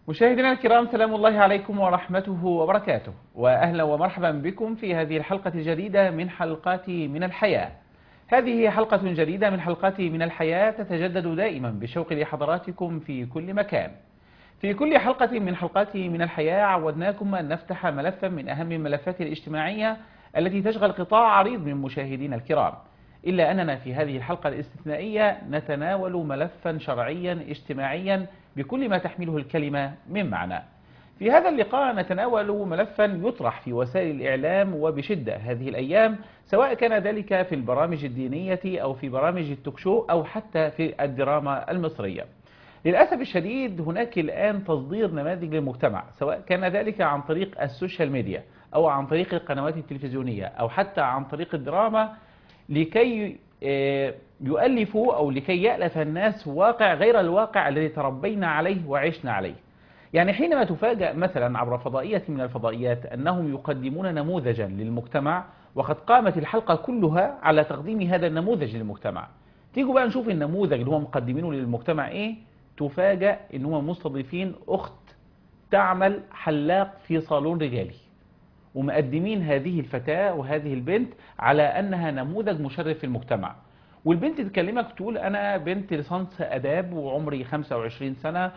مشاهدينا الكرام، سلام الله عليكم ورحمته وبركاته، وأهلا ومرحبا بكم في هذه الحلقة الجديدة من حلقات من الحياة. هذه حلقة جديدة من حلقات من الحياة تتجدد دائما بشوق لحضراتكم في كل مكان. في كل حلقة من حلقات من الحياة عودناكم أن نفتح ملفا من أهم الملفات الاجتماعية التي تشغل قطاع عريض من مشاهدينا الكرام، إلا أننا في هذه الحلقة الاستثنائية نتناول ملفا شرعيا اجتماعيا بكل ما تحمله الكلمة من معنى. في هذا اللقاء نتناول ملفا يطرح في وسائل الإعلام وبشدة هذه الأيام، سواء كان ذلك في البرامج الدينية أو في برامج التوكشو أو حتى في الدراما المصرية. للأسف الشديد هناك الآن تصدير نماذج للمجتمع، سواء كان ذلك عن طريق السوشيال ميديا أو عن طريق القنوات التلفزيونية أو حتى عن طريق الدراما، لكي يؤلفوا أو لكي يألف الناس واقع غير الواقع الذي تربينا عليه وعشنا عليه. يعني حينما تفاجأ مثلا عبر فضائية من الفضائيات أنهم يقدمون نموذجا للمجتمع وقد قامت الحلقة كلها على تقديم هذا النموذج للمجتمع، تيجوا بقى نشوف النموذج اللي هم مقدمينه للمجتمع إيه. تفاجأ إن هم مستضيفين أخت تعمل حلاق في صالون رجالي، ومقدمين هذه الفتاة وهذه البنت على أنها نموذج مشرف في المجتمع. والبنت تكلمك تقول أنا بنت ليسانس آداب وعمري 25 سنة،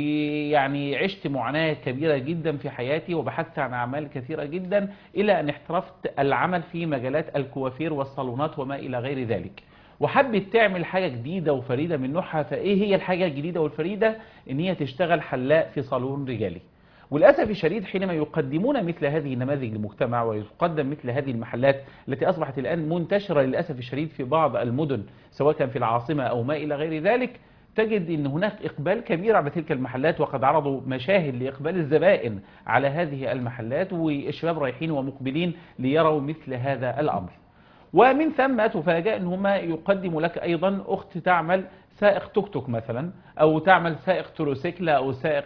ويعني عشت معاناة كبيرة جدا في حياتي وبحثت عن أعمال كثيرة جدا إلى أن احترفت العمل في مجالات الكوافير والصالونات وما إلى غير ذلك، وحبت تعمل حاجة جديدة وفريدة من نوعها. فإيه هي الحاجة الجديدة والفريدة؟ إن هي تشتغل حلاق في صالون رجالي. وللأسف الشديد حينما يقدمون مثل هذه النماذج للمجتمع ويقدم مثل هذه المحلات التي أصبحت الآن منتشرة للأسف الشديد في بعض المدن سواء كان في العاصمة أو ما إلى غير ذلك، تجد أن هناك إقبال كبير على تلك المحلات، وقد عرضوا مشاهد لإقبال الزبائن على هذه المحلات، والشباب رايحين ومقبلين ليروا مثل هذا الأمر. ومن ثم تفاجأ ان هم يقدموا لك ايضا اخت تعمل سائق توك توك مثلا، او تعمل سائق تروسيكل، او سائق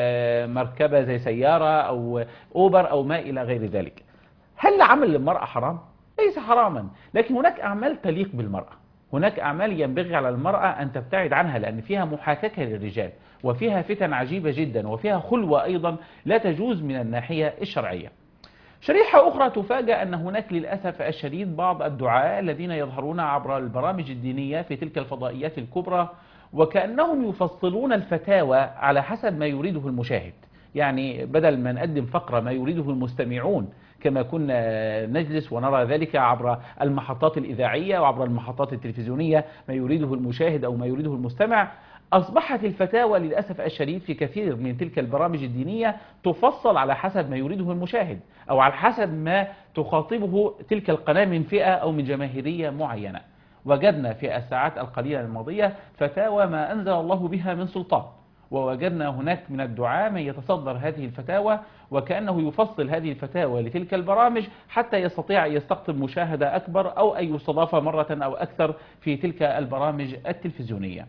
مركبة زي سيارة او اوبر او ما الى غير ذلك. هل عمل للمرأة حرام؟ ليس حراما، لكن هناك اعمال تليق بالمرأة، هناك اعمال ينبغي على المرأة ان تبتعد عنها، لان فيها محاكاة للرجال وفيها فتن عجيبة جدا وفيها خلوة ايضا لا تجوز من الناحية الشرعية. شريحة أخرى تفاجأ أن هناك للأسف الشديد بعض الدعاة الذين يظهرون عبر البرامج الدينية في تلك الفضائيات الكبرى وكأنهم يفصلون الفتاوى على حسب ما يريده المشاهد. يعني بدل ما نقدم فقرة ما يريده المستمعون كما كنا نجلس ونرى ذلك عبر المحطات الإذاعية وعبر المحطات التلفزيونية، ما يريده المشاهد أو ما يريده المستمع، أصبحت الفتاوى للأسف الشديد في كثير من تلك البرامج الدينية تفصل على حسب ما يريده المشاهد أو على حسب ما تخاطبه تلك القناة من فئة أو من جماهيرية معينة. وجدنا في الساعات القليلة الماضية فتاوى ما أنزل الله بها من سلطان، ووجدنا هناك من الدعاة من يتصدر هذه الفتاوى وكأنه يفصل هذه الفتاوى لتلك البرامج حتى يستطيع أن يستقطب مشاهدة أكبر أو أن يستضاف مرة أو أكثر في تلك البرامج التلفزيونية.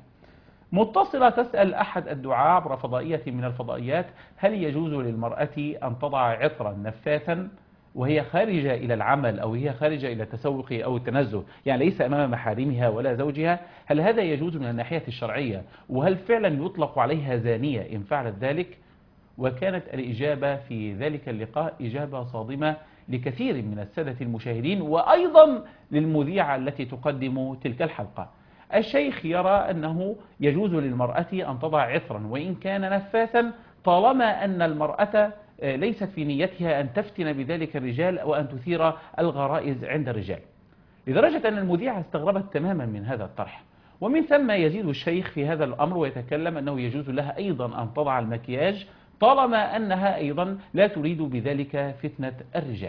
متصلة تسأل أحد الدعاة عبر فضائية من الفضائيات: هل يجوز للمرأة أن تضع عطرا نفاثا وهي خارجة إلى العمل أو هي خارجة إلى التسوق أو التنزه، يعني ليس أمام محارمها ولا زوجها؟ هل هذا يجوز من الناحية الشرعية؟ وهل فعلا يطلق عليها زانية إن فعلت ذلك؟ وكانت الإجابة في ذلك اللقاء إجابة صادمة لكثير من السادة المشاهدين وأيضا للمذيعة التي تقدم تلك الحلقة. الشيخ يرى أنه يجوز للمرأة أن تضع عطرا وإن كان نفاثا طالما أن المرأة ليست في نيتها أن تفتن بذلك الرجال أو أن تثير الغرائز عند الرجال، لدرجة أن المذيعة استغربت تماما من هذا الطرح. ومن ثم يزيد الشيخ في هذا الأمر ويتكلم أنه يجوز لها أيضا أن تضع المكياج طالما أنها أيضا لا تريد بذلك فتنة الرجال.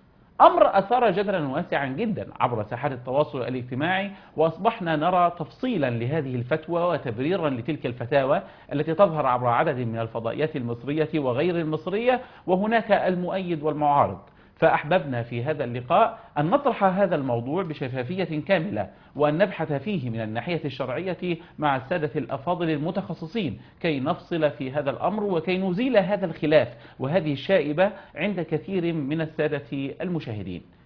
أمر أثار جدلا واسعا جدا عبر ساحات التواصل الاجتماعي، وأصبحنا نرى تفصيلا لهذه الفتوى وتبريرا لتلك الفتاوى التي تظهر عبر عدد من الفضائيات المصرية وغير المصرية، وهناك المؤيد والمعارض. فأحببنا في هذا اللقاء أن نطرح هذا الموضوع بشفافية كاملة وأن نبحث فيه من الناحية الشرعية مع السادة الأفاضل المتخصصين كي نفصل في هذا الأمر وكي نزيل هذا الخلاف وهذه الشائبة عند كثير من السادة المشاهدين.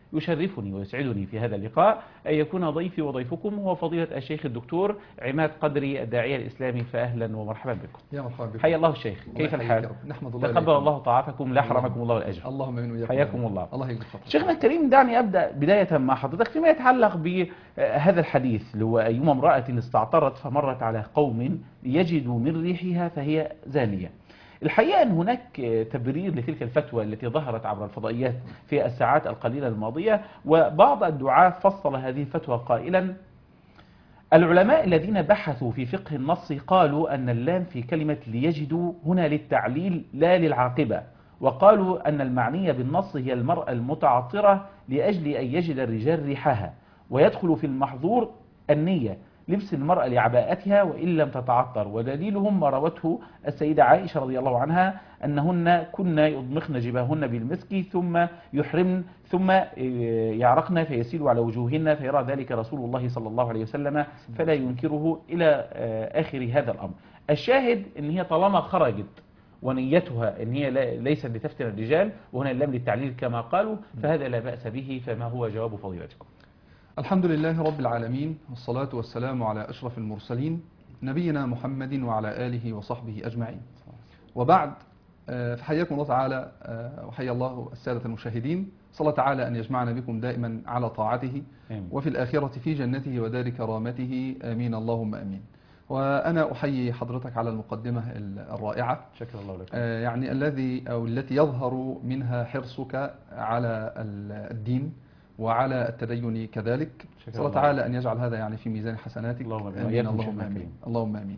يشرفني ويسعدني في هذا اللقاء أن يكون ضيفي وضيفكم هو فضيلة الشيخ الدكتور عماد قدري الداعية الإسلامي، فأهلا ومرحبا بكم. يا مرحبا بكم. حيا الله الشيخ، كيف الحال؟ نحمد الله. تقبل الله طاعتكم، لا حرمكم الله الأجر. اللهم امين وإياكم. حياكم الله. الله يجزيك خير. شيخنا الكريم، دعني أبدأ بداية مع حضرتك فيما يتعلق بهذا الحديث اللي هو أيما امرأة استعطرت فمرت على قوم يجدوا من ريحها فهي زانية. الحقيقة أن هناك تبرير لتلك الفتوى التي ظهرت عبر الفضائيات في الساعات القليلة الماضية، وبعض الدعاة فصل هذه الفتوى قائلا: العلماء الذين بحثوا في فقه النص قالوا أن اللام في كلمة ليجدوا هنا للتعليل لا للعاقبة، وقالوا أن المعنية بالنص هي المرأة المتعطرة لأجل أن يجد الرجال ريحها، ويدخل في المحظور النية لبس المرأة لعباءتها وإن لم تتعطر. ودليلهم ما روته السيدة عائشة رضي الله عنها أنهن كن يضمخن جباهن بالمسك ثم يحرمن ثم يعرقن فيسيل على وجوهن فيرى ذلك رسول الله صلى الله عليه وسلم فلا ينكره إلى آخر هذا الأمر. الشاهد أن هي طالما خرجت ونيتها أن هي ليست لتفتن الرجال وهنا اللام للتعليل كما قالوا، فهذا لا بأس به. فما هو جواب فضيلتكم؟ الحمد لله رب العالمين، والصلاة والسلام على أشرف المرسلين نبينا محمد وعلى آله وصحبه أجمعين، وبعد. فحياكم الله تعالى وحيا الله السادة المشاهدين. صلى الله تعالى أن يجمعنا بكم دائما على طاعته وفي الآخرة في جنته ودار كرامته، آمين اللهم آمين. وأنا أحيي حضرتك على المقدمة الرائعة، شكر الله لك. يعني التي يظهر منها حرصك على الدين وعلى التدين كذلك. صلى الله تعالى أن يجعل هذا يعني في ميزان حسناتك. اللهم آمين. اللهم آمين.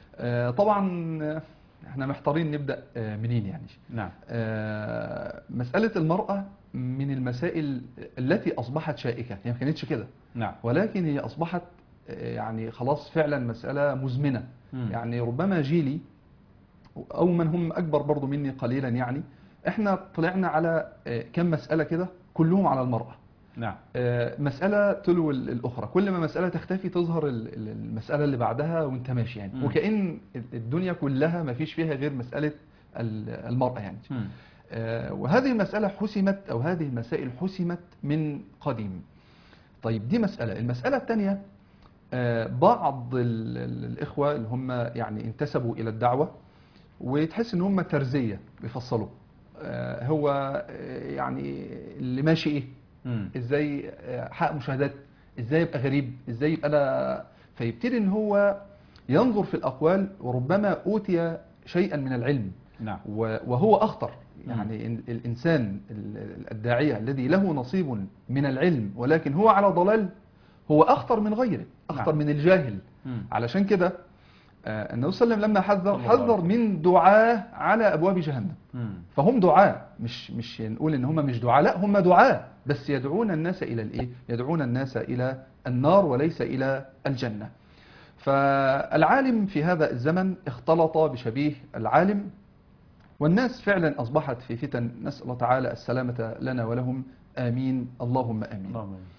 طبعا احنا محتارين نبدأ منين يعني. نعم. مسألة المرأة من المسائل التي أصبحت شائكة، هي ما كانتش كده. نعم. ولكن هي أصبحت يعني خلاص فعلا مسألة مزمنة. يعني ربما جيلي أو من هم أكبر برضو مني قليلا، يعني احنا طلعنا على كم مسألة كده كلهم على المرأة. نعم. مسألة تلو الأخرى، كل ما مسألة تختفي تظهر المسألة اللي بعدها وانت ماشي يعني. وكأن الدنيا كلها ما فيش فيها غير مسألة المرأة يعني. وهذه المسألة حسمت، أو هذه المسائل حسمت من قديم. طيب دي مسألة. المسألة الثانية، بعض الإخوة اللي هم يعني انتسبوا إلى الدعوة وتحس ان هم ترزية بيفصلوا، هو يعني اللي ماشي ايه، ازاي حقق مشاهدات، ازاي يبقى غريب، ازاي يبقى انا، فيبتدي ان هو ينظر في الأقوال وربما أوتي شيئا من العلم. نعم. وهو أخطر. يعني الإنسان الداعية الذي له نصيب من العلم ولكن هو على ضلال هو أخطر من غيره، أخطر من الجاهل. علشان كده النبي صلى الله عليه وسلم لما حذر من دعاة على أبواب جهنم. فهم دعاة، مش نقول إن هم مش دعاة، لا هم دعاة، بس يدعون الناس إلى الإيه؟ يدعون الناس إلى النار وليس إلى الجنة. فالعالم في هذا الزمن اختلط بشبيه العالم، والناس فعلا أصبحت في فتن. نسأل الله تعالى السلامة لنا ولهم، آمين اللهم آمين.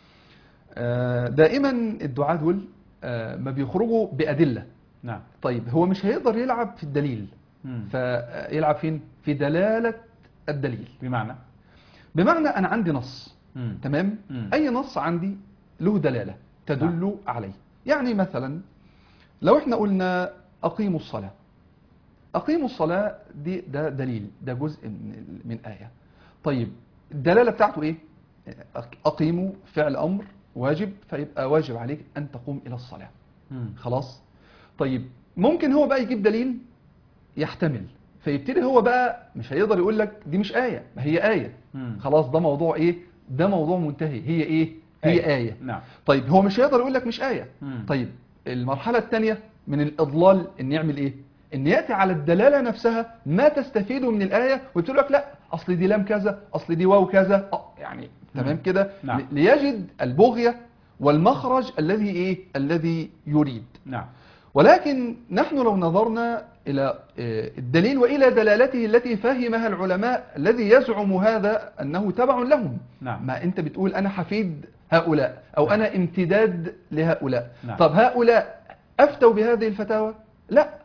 دائما الدعاة دول ما بيخرجوا بأدلة. نعم. طيب هو مش هيقدر يلعب في الدليل، فيلعب فين؟ في دلالة الدليل. بمعنى أنا عندي نص، تمام؟ أي نص عندي له دلالة تدل عليه. يعني مثلا لو احنا قلنا أقيموا الصلاة، أقيموا الصلاة ده دليل، ده جزء من آية. طيب الدلالة بتاعته إيه؟ أقيموا فعل أمر واجب، فيبقى واجب عليك أن تقوم إلى الصلاة. خلاص. طيب ممكن هو بقى يجيب دليل يحتمل، فيبتدي هو بقى مش هيقدر يقول لك دي مش آية، ما هي آية. خلاص ده موضوع إيه؟ ده موضوع منتهي. هي إيه؟ هي آية. نعم. طيب هو مش هيقدر يقول لك مش آية. طيب المرحلة الثانية من الإضلال إن يعمل إيه؟ إن يأتي على الدلالة نفسها ما تستفيده من الآية ويقول لك لا أصل دي لام كذا، أصل دي واو كذا، يعني تمام كده. نعم. ليجد البغية والمخرج الذي إيه؟ الذي يريد. نعم. ولكن نحن لو نظرنا إلى الدليل وإلى دلالته التي فهمها العلماء الذي يزعم هذا أنه تبع لهم. نعم. ما أنت بتقول أنا حفيد هؤلاء أو نعم. أنا امتداد لهؤلاء. نعم. طب هؤلاء أفتوا بهذه الفتاوى؟ لا،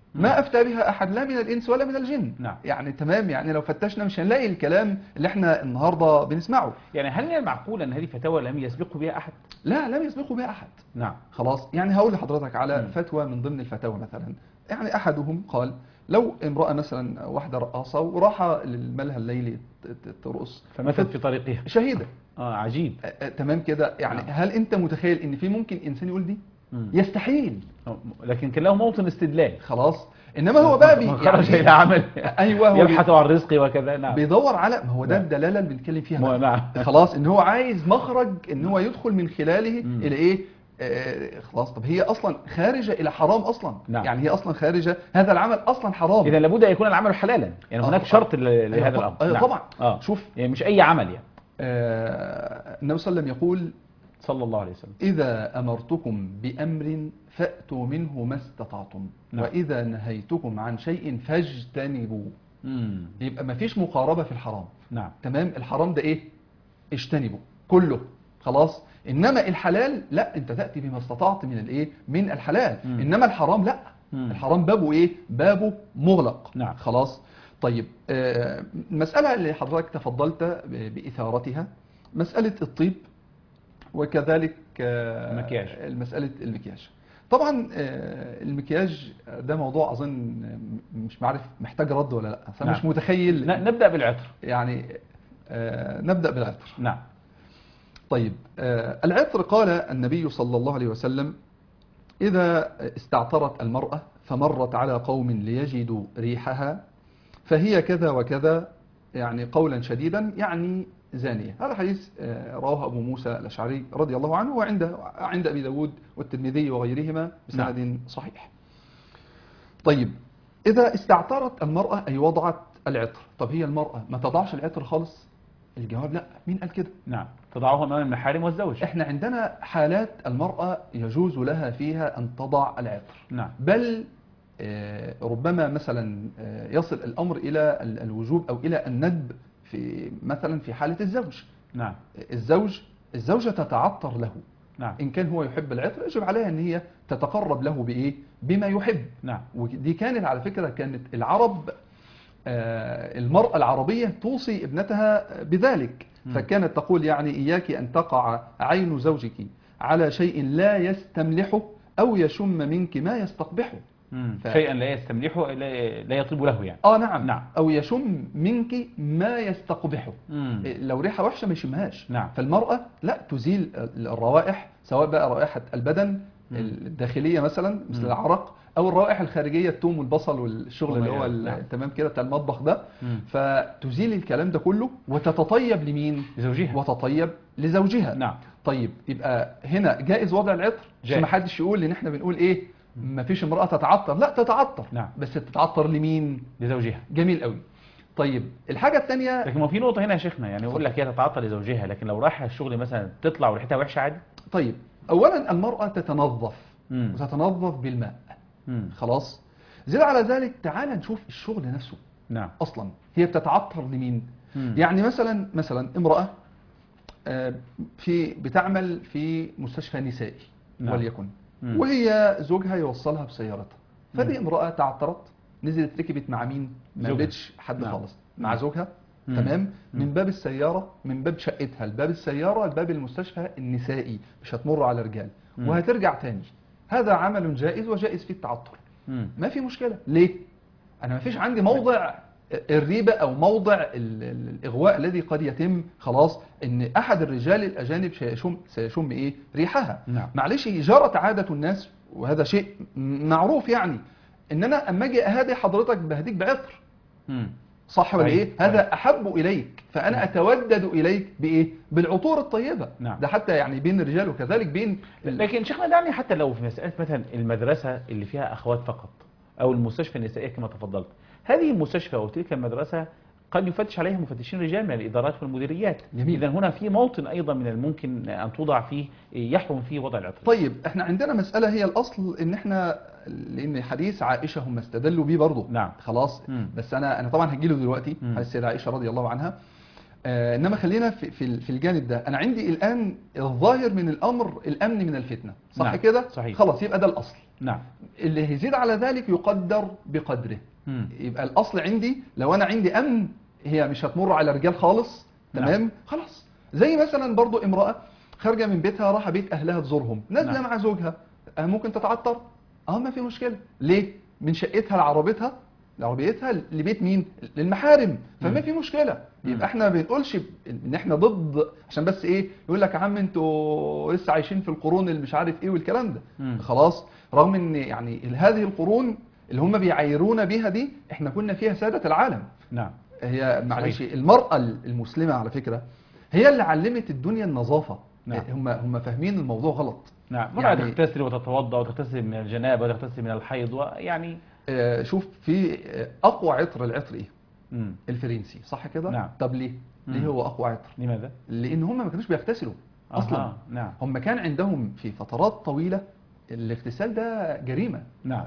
ما أفتى بها أحد لا من الإنس ولا من الجن. نعم. يعني تمام، يعني لو فتشنا مش هنلاقي الكلام اللي احنا النهاردة بنسمعه. يعني هل من المعقول أن هذه فتاوى لم يسبق بها أحد؟ لا، لم يسبقوا بها أحد. نعم. خلاص، يعني هقول لحضرتك على فتوى من ضمن الفتاوى مثلا. يعني أحدهم قال لو امرأة مثلا واحدة رقاصة وراحة للملهى الليلي ترقص فماتت في طريقها شهيدة. عجيب. تمام كده، يعني هل أنت متخيل إن في ممكن إنسان يقول دي؟ يستحيل. لكن كان له موطن استدلال. خلاص. انما هو بقى خرج الى عمل ايوه، هو يبحث عن رزق وكذا. نعم. بيدور على، ما هو ده الدلاله اللي بنتكلم فيها. نعم. خلاص، ان هو عايز مخرج ان هو يدخل من خلاله الى ايه. خلاص، طب هي اصلا خارجه الى حرام اصلا. نعم. يعني هي اصلا خارجه، هذا العمل اصلا حرام. اذا لابد ان يكون العمل حلالا، يعني هناك شرط لهذا الامر. نعم. طبعا. شوف، يعني مش اي عمل يعني. النبي صلى الله عليه وسلم يقول صلى الله عليه وسلم: إذا أمرتكم بأمر فأتوا منه ما استطعتم. نعم. وإذا نهيتكم عن شيء فاجتنبوا. يبقى ما فيش مقاربة في الحرام. نعم. تمام. الحرام ده إيه؟ اجتنبوا كله. خلاص. إنما الحلال لا، أنت تأتي بما استطعت من الإيه؟ من الحلال. إنما الحرام لا. الحرام بابه إيه؟ بابه مغلق. نعم. خلاص. طيب، المسألة اللي حضرتك تفضلت بإثارتها مسألة الطيب، وكذلك مسألة المكياج. طبعا المكياج ده موضوع أظن مش معرف محتاج رد ولا لا، فمش نعم. متخيل. نبدأ بالعطر. يعني نبدأ بالعطر. نعم. طيب، العطر قال النبي صلى الله عليه وسلم: إذا استعطرت المرأة فمرت على قوم ليجدوا ريحها فهي كذا وكذا، يعني قولا شديدا، يعني زانية. هذا حديث رواه أبو موسى الأشعري رضي الله عنه، وعند أبي داود والترمذي وغيرهما بسند صحيح. طيب، إذا استعطرت المرأة أي وضعت العطر، طب هي المرأة ما تضعش العطر خالص؟ الجواب لا. مين قال كده؟ نعم، تضعه أمام المحارم والزوج. احنا عندنا حالات المرأة يجوز لها فيها أن تضع العطر. نعم. بل ربما مثلا يصل الأمر إلى الوجوب أو إلى الندب في مثلا في حالة الزوج. نعم. الزوجة تتعطر له. نعم. إن كان هو يحب العطر يجب عليها أن هي تتقرب له بإيه؟ بما يحب. نعم. ودي كانت على فكرة كانت العرب، المرأة العربية توصي ابنتها بذلك. فكانت تقول يعني: إياك أن تقع عين زوجك على شيء لا يستملحه أو يشم منك ما يستقبحه. شيئا لا يستملحه، لا يطيب له يعني. نعم. أو يشم منك ما يستقبحه. لو ريحة وحشة ما يشمهاش. نعم. فالمرأة لا تزيل الروائح، سواء بقى رائحة البدن الداخلية مثلا مثل العرق، أو الروائح الخارجية، الثوم والبصل والشغل اللي هو نعم. تمام كده بتاع المطبخ ده. فتزيل الكلام ده كله وتتطيب لمين؟ لزوجها. وتطيب لزوجها. نعم. طيب، يبقى هنا جائز وضع العطر، عشان ما حدش يقول ان احنا بنقول ايه ما فيش امرأة تتعطر. لا، تتعطر. نعم. بس تتعطر لمين؟ لزوجها. جميل قوي. طيب، الحاجة الثانية، لكن ما في نقطة هنا يا شيخنا، يعني يقول لك هي تتعطر لزوجها، لكن لو راح الشغل مثلا تطلع وريحتها وحشة عادي. طيب، اولا المرأة تتنظف وتتنظف بالماء. خلاص. زيد على ذلك تعال نشوف الشغل نفسه. نعم. اصلا هي بتتعطر لمين؟ يعني مثلا امرأة بتعمل في مستشفى نسائي. نعم. وليكن وهي زوجها يوصلها بسيارتها، فدي امرأة تعطرت، نزلت ركبت مع مين؟ ما قابلتش حد. نعم. خالص مع زوجها. تمام. من باب السيارة، من باب شقتها لباب السيارة لباب المستشفى النسائي، مش هتمر على رجال. وهترجع تاني. هذا عمل جائز وجائز فيه التعطر. ما في مشكلة. ليه؟ أنا ما فيش عندي موضع الريبة أو موضع الإغواء الذي قد يتم. خلاص، إن أحد الرجال الأجانب سيشم إيه؟ ريحها. نعم. معلش، جرت عادة الناس وهذا شيء معروف، يعني إن أنا أما أجي أهدي حضرتك بهديك بعطر. صح ولا إيه؟ هذا أحب إليك، فأنا أتودد إليك بإيه؟ بالعطور الطيبة. نعم. ده حتى يعني بين الرجال وكذلك بين لكن شيخنا دعني حتى لو في مسألة مثلا المدرسة اللي فيها أخوات فقط، أو المستشفى النسائية كما تفضلت، هذه المستشفى أو تلك المدرسة قد يفتش عليها مفتشين رجال من الإدارات والمديريات. إذا هنا في موطن أيضا من الممكن أن توضع فيه يحرم فيه وضع العطر. طيب، احنا عندنا مسألة هي الأصل، إن احنا لأن حديث عائشة هم استدلوا بيه برضه. نعم. خلاص. بس أنا طبعا هجيله دلوقتي، حديث السيدة عائشة رضي الله عنها. إنما خلينا في الجانب ده. أنا عندي الآن الظاهر من الأمر الأمن من الفتنة. صح. نعم. كده. صحيح. خلاص، يبقى ده الأصل. نعم. اللي هيزيد على ذلك يقدر بقدره. يبقى الأصل عندي لو أنا عندي أمن هي مش هتمر على رجال خالص. تمام. نعم. خلاص. زي مثلا برضو امرأة خارجة من بيتها راح بيت أهلها تزورهم، نازلة نعم. مع زوجها، ممكن تتعطر؟ ما في مشكلة. ليه؟ من شقتها لعربيتها لبيت مين؟ للمحارم، فما في مشكلة. يبقى احنا ما بنقولش ان احنا ضد، عشان بس ايه يقول لك يا عم انتوا لسه عايشين في القرون اللي مش عارف ايه والكلام ده. خلاص. رغم ان يعني هذه القرون اللي هم بيعايرونا بيها دي احنا كنا فيها سادة العالم. نعم. هي معلش المرأة المسلمة على فكرة هي اللي علمت الدنيا النظافة. نعم. هم فاهمين الموضوع غلط. نعم. مرأة يعني تغتسل وتتوضأ وتغتسل من الجنابة وتغتسل من الحيض ويعني شوف في أقوى عطر، العطر إيه؟ الفرنسي، صح كده؟ نعم. طب ليه؟ ليه هو أقوى عطر؟ لماذا؟ لأن هم ما كانوش بيغتسلوا أصلا. نعم. هم كان عندهم في فترات طويلة الاغتسال ده جريمة. نعم.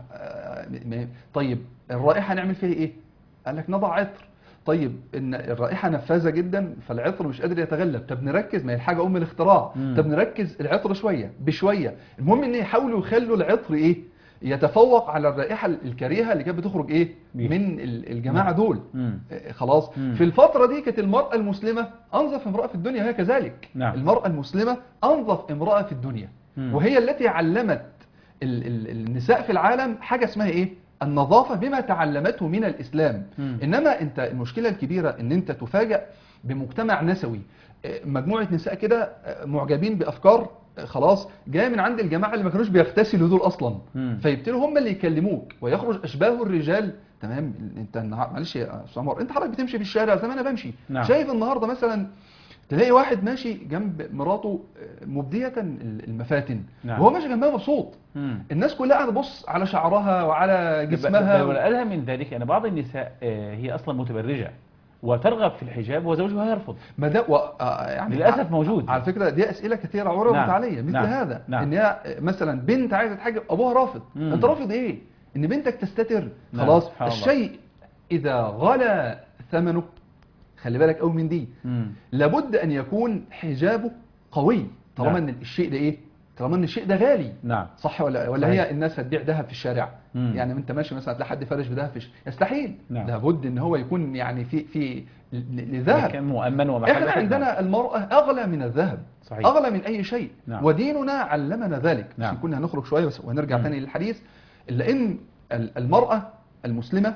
طيب الرائحة نعمل فيها إيه؟ قال لك نضع عطر. طيب ان الرائحه نفاذه جدا فالعطر مش قادر يتغلب، طب نركز، ما هي الحاجه الاختراع. طب نركز العطر شويه بشويه، المهم ان يحاولوا يخلوا العطر ايه يتفوق على الرائحه الكريهه اللي كانت بتخرج ايه من الجماعه دول. خلاص. في الفتره دي كانت المراه المسلمه انظف امراه في الدنيا، وهي كذلك. نعم. المراه المسلمه انظف امراه في الدنيا، وهي التي علمت النساء في العالم حاجه اسمها ايه النظافة بما تعلمته من الإسلام. إنما أنت المشكلة الكبيرة أن أنت تفاجأ بمجتمع نسوي، مجموعة نساء كده معجبين بأفكار خلاص جاية من عند الجماعة اللي ما كانوش بيغتسلوا دول أصلا، فيبتلوا هم اللي يكلموك ويخرج أشباه الرجال. تمام. أنت معلش يا أستاذ عمر، أنت حضرتك بتمشي في الشارع زي ما أنا بمشي. نعم. شايف النهاردة مثلا تلاقي واحد ماشي جنب مراته مبدية المفاتن. نعم. وهو ماشي جنبها مبسوط. الناس كلها قاعده تبص على شعرها وعلى جسمها. والأدهى من ذلك أن بعض النساء هي أصلا متبرجة وترغب في الحجاب وزوجها يرفض. ما ده يعني للأسف موجود. على فكرة دي أسئلة كثيرة عرضت عليا مثل هذا. إن هي مثلا بنت عايزة تحجب أبوها رافض. أنت رافض إيه؟ إن بنتك تستتر. خلاص. الشيء إذا غلى ثمنه، خلي بالك قوي من دي، لابد أن يكون حجابه قوي طالما ان الشيء ده ايه، طالما ان الشيء ده غالي. نعم. صح ولا هي الناس هتبيع ذهب في الشارع؟ يعني انت ماشي مثلا تلاقي حد فرش بذهب يستحيل. نعم. لابد ان هو يكون يعني في لذهب مؤمن ومحل. احنا عندنا المرأة اغلى من الذهب. صحيح. اغلى من اي شيء. نعم. وديننا علمنا ذلك. نعم. كنا هنخرج شوية بس وهنرجع تاني للحديث. الا ان المرأة المسلمة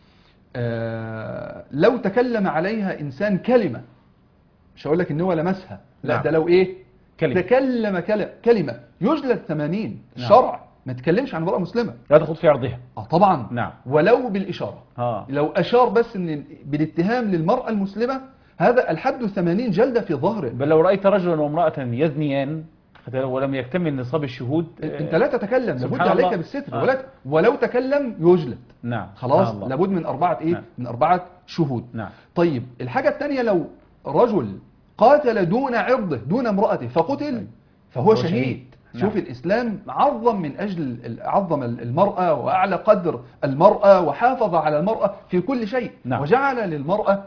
لو تكلم عليها انسان كلمة، مش هقول لك ان هو لمسها، لا. نعم. ده لو ايه تكلم كلمة يجلد 80. نعم. الشرع ما تكلمش عن امرأة مسلمة، لا تخوض في عرضها. طبعا. نعم. ولو بالإشارة. لو أشار بس ان بالاتهام للمرأة المسلمة هذا الحد 80 جلدة في ظهره. بل لو رأيت رجلا وامرأة يزنيان ولم يكتمل نصاب الشهود انت لا تتكلم، لابد عليك بالستر. ولو تكلم يجلد. نعم. خلاص. لابد من 4 ايه؟ نعم. من 4 شهود. نعم. طيب الحاجة الثانية، لو رجل قاتل دون عرضه دون امرأته فقتل فهو شهيد. نعم. شوف الإسلام عظم من أجل عظم المرأة وأعلى قدر المرأة وحافظ على المرأة في كل شيء. نعم. وجعل للمرأة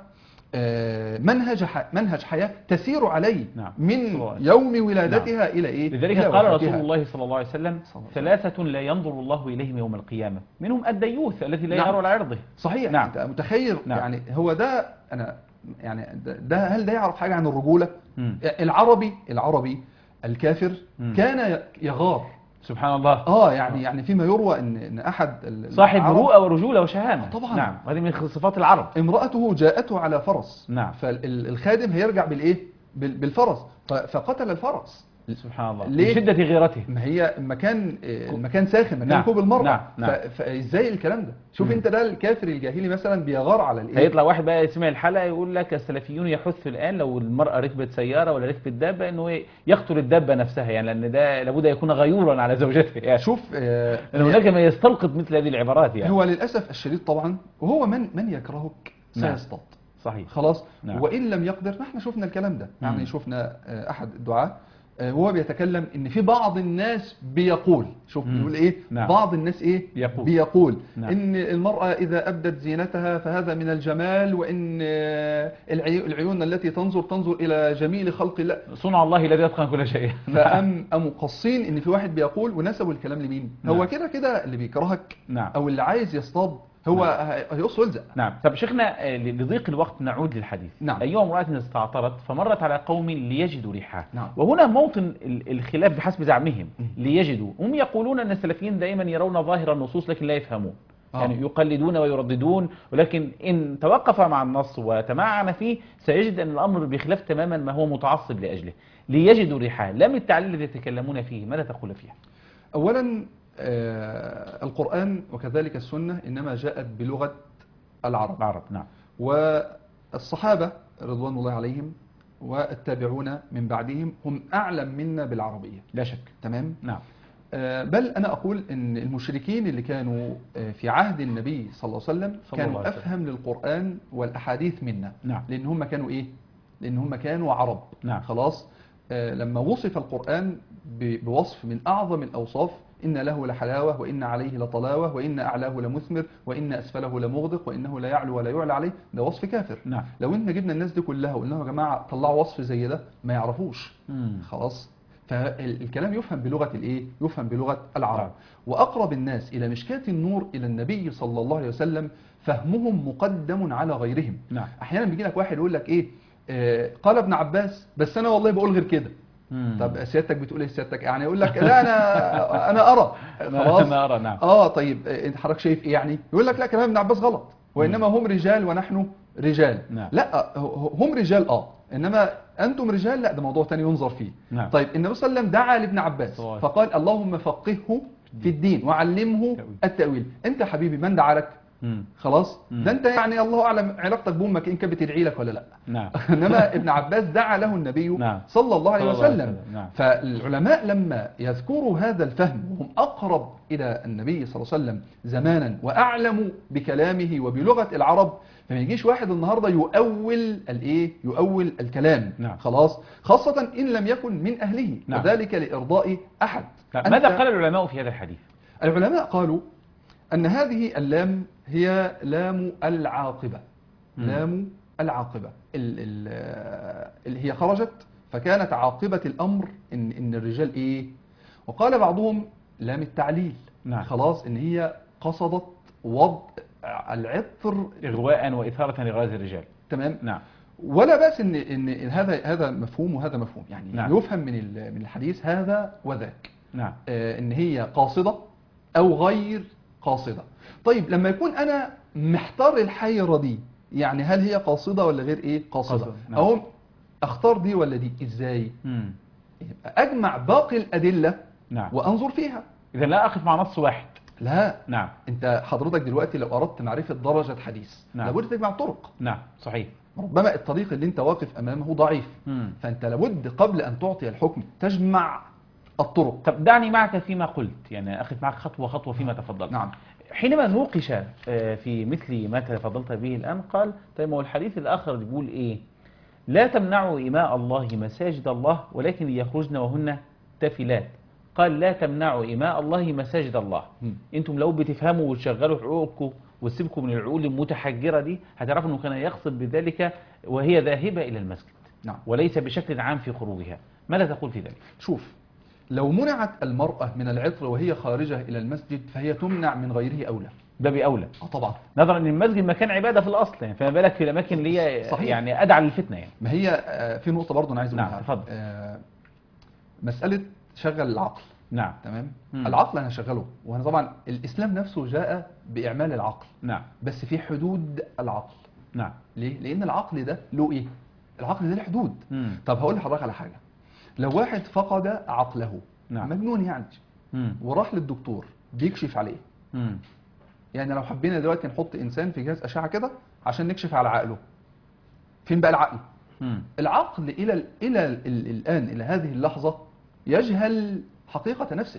منهج حياة تسير عليه. نعم. من يوم ولادتها. نعم. إلى إيه؟ لذلك قال رسول الله صلى الله عليه وسلم 3 لا ينظر الله إليهم يوم القيامة، منهم الديوث الذي لا. نعم. يرى على عرضه. صحيح. نعم. أنت متخيل. نعم. يعني هو ده أنا يعني ده هل ده يعرف حاجة عن الرجولة؟ العربي الكافر كان يغار. سبحان الله. يعني فيما يروى ان احد صاحب مروءه ورجوله وشهامه. طبعا. نعم. هذه من صفات العرب. امرأته جاءته على فرس. نعم. فالخادم هيرجع بالايه؟ بالفرس، فقتل الفرس. سبحان الله. ليه؟ شدة غيرته. ما هي المكان ساخن، مكان. نعم. كوب المرأة. نعم. نعم. فازاي الكلام ده؟ شوف انت ده الكافر الجاهلي مثلا بيغار على الايه. هيطلع واحد بقى يسمع الحلقة يقول لك السلفيون يحث الآن لو المرأة ركبت سيارة ولا ركبت دابة انه يقتل الدابة نفسها، يعني لان ده لابد يكون غيورا على زوجته. يعني شوف هناك من يستلقط مثل هذه العبارات. يعني هو للاسف الشديد طبعا، وهو من يكرهك سيصطاد. صحيح. خلاص. نعم. وإن لم يقدر، نحن شفنا الكلام ده. يعني شفنا أحد الدعاة هو بيتكلم ان في بعض الناس بيقول، شوف بيقول ايه، نعم. بعض الناس ايه بيقول نعم. ان المرأة اذا ابدت زينتها فهذا من الجمال، وان العيون التي تنظر الى جميل خلق الله، صنع الله الذي يتقن كل شيء. فقاموا قاصين ان في واحد بيقول ونسبوا الكلام لمين. نعم. هو كده اللي بيكرهك، نعم. او اللي عايز يصطاد هو هيقص ويلزق. نعم. طب شيخنا لضيق الوقت نعود للحديث. نعم. أيها امرأة استعطرت فمرت على قوم ليجدوا ريحها. نعم. وهنا موطن الخلاف بحسب زعمهم. ليجدوا، هم يقولون أن السلفيين دائما يرون ظاهر النصوص لكن لا يفهمون. يعني يقلدون ويرددون، ولكن إن توقف مع النص وتمعن فيه سيجد أن الأمر بخلاف تماما ما هو متعصب لأجله. ليجدوا ريحها، لم التعليل الذي يتكلمون فيه ماذا تقول فيها؟ أولا القرآن وكذلك السنة إنما جاءت بلغة العرب. نعم. والصحابة رضوان الله عليهم والتابعون من بعدهم هم أعلم منا بالعربية لا شك. تمام. نعم. بل أنا أقول إن المشركين اللي كانوا في عهد النبي صلى الله عليه وسلم كانوا أفهم للقرآن والأحاديث منا. نعم. لأن هم كانوا إيه؟ لأن هم كانوا عرب. نعم. خلاص. لما وصف القرآن بوصف من أعظم الأوصاف، إن له لحلاوة وإن عليه لطلاوة وإن أعلاه لمثمر وإن أسفله لمغدق وإنه لا يعلو ولا يعلى عليه، ده وصف كافر. نعم. لو إن جبنا الناس دي كلها وقلنا لهم يا جماعة طلعوا وصف زي ده ما يعرفوش. خلاص. فالكلام يفهم بلغة الإيه؟ يفهم بلغة العرب. وأقرب الناس إلى مشكاة النور إلى النبي صلى الله عليه وسلم فهمهم مقدم على غيرهم. نعم. أحيانا بيجي لك واحد يقول لك إيه، قال ابن عباس بس أنا والله بقول غير كده. طب سيادتك بتقول ايه سيادتك؟ يعني يقول لك لا انا ارى. خلاص. انا ارى. نعم. طيب انت حضرتك شايف ايه يعني؟ يقول لك لا كلام ابن عباس غلط، وانما هم رجال ونحن رجال. نعم. لا هم رجال انما انتم رجال، لا ده موضوع ثاني ينظر فيه. نعم. طيب النبي صلى الله عليه وسلم دعا لابن عباس فقال اللهم فقهه في الدين وعلمه التأويل. انت يا حبيبي من دعا لك؟ خلاص. ده انت يعني الله اعلم علاقتك بامك ان كانت بتدعي لك ولا لا. نعم. انما ابن عباس دعا له النبي. نعم. صلى الله عليه وسلم. نعم. فالعلماء لما يذكروا هذا الفهم وهم اقرب الى النبي صلى الله عليه وسلم زمانا واعلموا بكلامه وبلغه العرب، فما يجيش واحد النهارده يؤول الايه؟ يؤول الكلام. نعم. خلاص، خاصه ان لم يكن من اهله. نعم. وذلك لارضاء احد. ماذا قال العلماء في هذا الحديث؟ العلماء قالوا أن هذه اللام هي لام العاقبة. لام العاقبة اللي هي خرجت فكانت عاقبة الأمر إن الرجال إيه. وقال بعضهم لام التعليل. نعم. خلاص، إن هي قصدت وضع العطر إغواء وإثارة لغرائز الرجال. تمام. نعم. ولا بأس إن هذا مفهوم وهذا مفهوم، يعني نعم. يفهم من الحديث هذا وذاك. نعم. إن هي قاصدة أو غير قاصدة. طيب لما يكون أنا محتار الحيرة دي، يعني هل هي قاصدة ولا غير إيه قاصدة؟ نعم. أو أختار دي ولا دي إزاي؟ أجمع باقي الأدلة. نعم. وأنظر فيها. إذا لا أقف مع نص واحد. لا. نعم. أنت حضرتك دلوقتي لو أردت معرفة درجة حديث. نعم. لابد تجمع طرق. نعم صحيح. ربما الطريق اللي أنت واقف أمامه ضعيف. فأنت لابد قبل أن تعطي الحكم تجمع الطرق. طب دعني معك فيما قلت، يعني أخذ معك خطوة خطوة فيما تفضلت. نعم. حينما نوقش في مثل ما تفضلت به الآن، قال طيب هو الحديث الآخر يقول إيه؟ لا تمنعوا إماء الله مساجد الله ولكن يخرجن وهن تافلات. قال لا تمنعوا إماء الله مساجد الله. انتم لو بتفهموا وتشغلوا عقولكم وتسيبكم من العقول المتحجرة دي هتعرفوا أنه كان يقصد بذلك وهي ذاهبة إلى المسجد. نعم. وليس بشكل عام في خروجها. ماذا تقول في ذلك؟ شوف، لو منعت المرأة من العطر وهي خارجة إلى المسجد فهي تمنع من غيره أولى. ده بأولى. طبعا. نظرا ان المسجد مكان عبادة في الأصل، يعني فما بالك في الأماكن اللي هي يعني أدعى للفتنة يعني. ما هي في نقطة برضه أنا عايز أقولها. نعم تفضل. مسألة شغل العقل. نعم. تمام. العقل أنا شغله، وأنا طبعا الإسلام نفسه جاء بإعمال العقل. نعم. بس في حدود العقل. نعم. ليه؟ لأن العقل ده له إيه؟ العقل ده له حدود. طب هقول لحضرتك على حاجة. لو واحد فقد عقله. نعم. مجنون يعني. وراح للدكتور بيكشف عليه. يعني لو حبينا دلوقتي نحط إنسان في جهاز أشعة كده عشان نكشف على عقله، فين بقى العقل؟ العقل إلى الآن إلى هذه اللحظة يجهل حقيقة نفسه.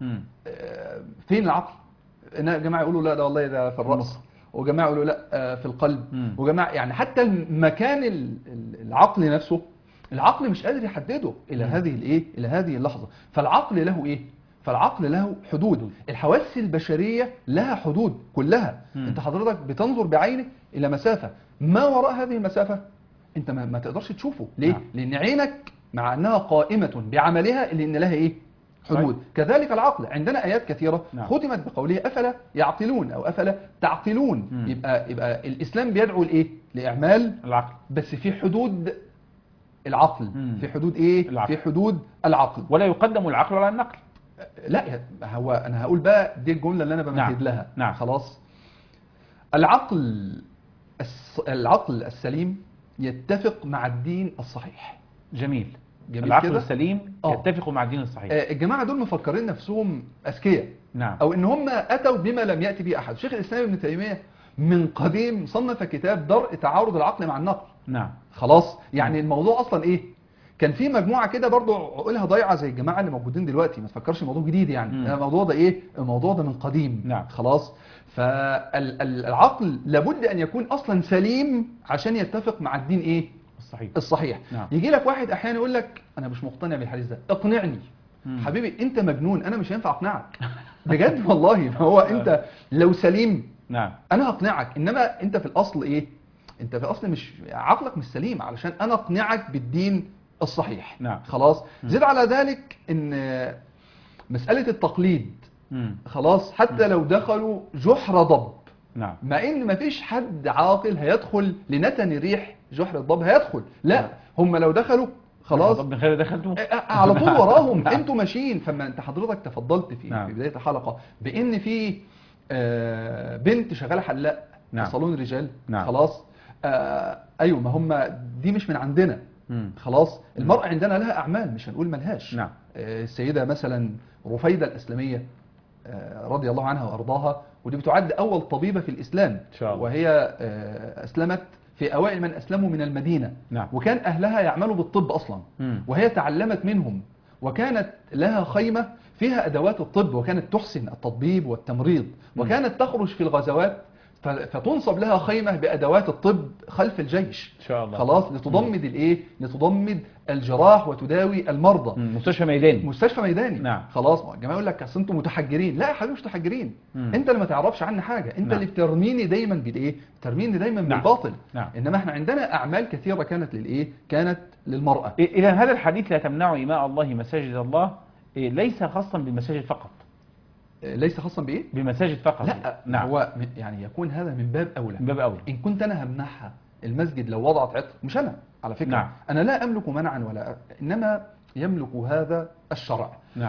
فين العقل؟ جماعة يقولوا لا ده والله ده في الرأس، وجماعة يقولوا لا في القلب، وجماعة يعني حتى مكان العقل نفسه العقل مش قادر يحدده الى هذه الايه، الى هذه اللحظه. فالعقل له ايه؟ فالعقل له حدود. الحواس البشريه لها حدود كلها. انت حضرتك بتنظر بعينك الى مسافه، ما وراء هذه المسافه انت ما تقدرش تشوفه. ليه؟ لان عينك مع انها قائمه بعملها الا ان لها ايه؟ حدود. صحيح. كذلك العقل، عندنا ايات كثيره ختمت بقوله افلا يعقلون او افلا تعقلون. يبقى الاسلام بيدعو لايه؟ لاعمال العقل، بس في حدود العقل. في حدود ايه؟ العقل. في حدود العقل. ولا يقدم العقل على النقل. لا، هو انا هقول بقى دي الجمله اللي انا بمهد لها. نعم. خلاص. العقل السليم يتفق مع الدين الصحيح. جميل العقل كده؟ السليم يتفق مع الدين الصحيح. الجماعه دول مفكرين نفسهم اذكياء. نعم. او ان هم اتوا بما لم ياتي به احد. شيخ الاسلام ابن تيميه من قديم صنف كتاب درء تعارض العقل مع النقل. نعم. خلاص. يعني الموضوع اصلا ايه؟ كان في مجموعه كده برضو عقولها ضايعه زي الجماعه اللي موجودين دلوقتي، ما تفكرش الموضوع جديد يعني. الموضوع ده ايه؟ الموضوع ده من قديم. نعم. خلاص. فالعقل لابد ان يكون اصلا سليم عشان يتفق مع الدين ايه؟ الصحيح. نعم. يجي لك واحد احيانا يقول لك انا مش مقتنع بالحديث ده، اقنعني. حبيبي انت مجنون، انا مش هينفع اقنعك. بجد والله. هو انت لو سليم نعم انا هقنعك، انما انت في الاصل ايه؟ انت في الاصل مش عقلك مش سليم علشان انا اقنعك بالدين الصحيح. نعم. خلاص. زد على ذلك ان مسألة التقليد خلاص حتى لو دخلوا جحر ضب. نعم. مع ان مفيش حد عاقل هيدخل لنتن ريح جحر الضب هيدخل. لا، هم لو دخلوا خلاص طب خير دخلتوا على طول وراهم. انتوا ماشيين. فما انت حضرتك تفضلت في بداية الحلقة بان في بنت شغالة حلاق في صالون رجال. خلاص. ايوه، ما هم دي مش من عندنا. خلاص. المرأة عندنا لها اعمال، مش هنقول ملهاش. نعم. السيدة مثلا رفيدة الاسلامية رضي الله عنها وارضاها، ودي بتعد اول طبيبة في الاسلام إن شاء الله. وهي اسلمت في اوائل من اسلموا من المدينة. نعم. وكان اهلها يعملوا بالطب اصلا. وهي تعلمت منهم، وكانت لها خيمة فيها ادوات الطب، وكانت تحسن التطبيب والتمريض. وكانت تخرج في الغزوات فتنصب لها خيمة بأدوات الطب خلف الجيش. إن شاء الله. خلاص. لتضمد الايه؟ لتضمد الجراح وتداوي المرضى. مستشفى ميداني. مستشفى ميداني. نعم. خلاص. الجماعه يقول لك اصل انتم متحجرين. لا يا حبيبي مش متحجرين. انت اللي ما تعرفش عني حاجه. انت اللي بترميني دايما بالايه؟ ترميني دايما بالباطل. انما احنا عندنا اعمال كثيره كانت للايه؟ كانت للمراه. اذا هذا الحديث لا تمنعوا إماء الله مساجد الله ليس خاصا بالمساجد فقط. ليس خاصا بايه؟ بمساجد فقط. لا. نعم. هو يعني يكون هذا من باب اولى. من باب اولى. ان كنت انا همنعها المسجد لو وضعت عطر، مش انا على فكره. نعم. انا لا املك منعا ولا انما يملك هذا الشرع. نعم.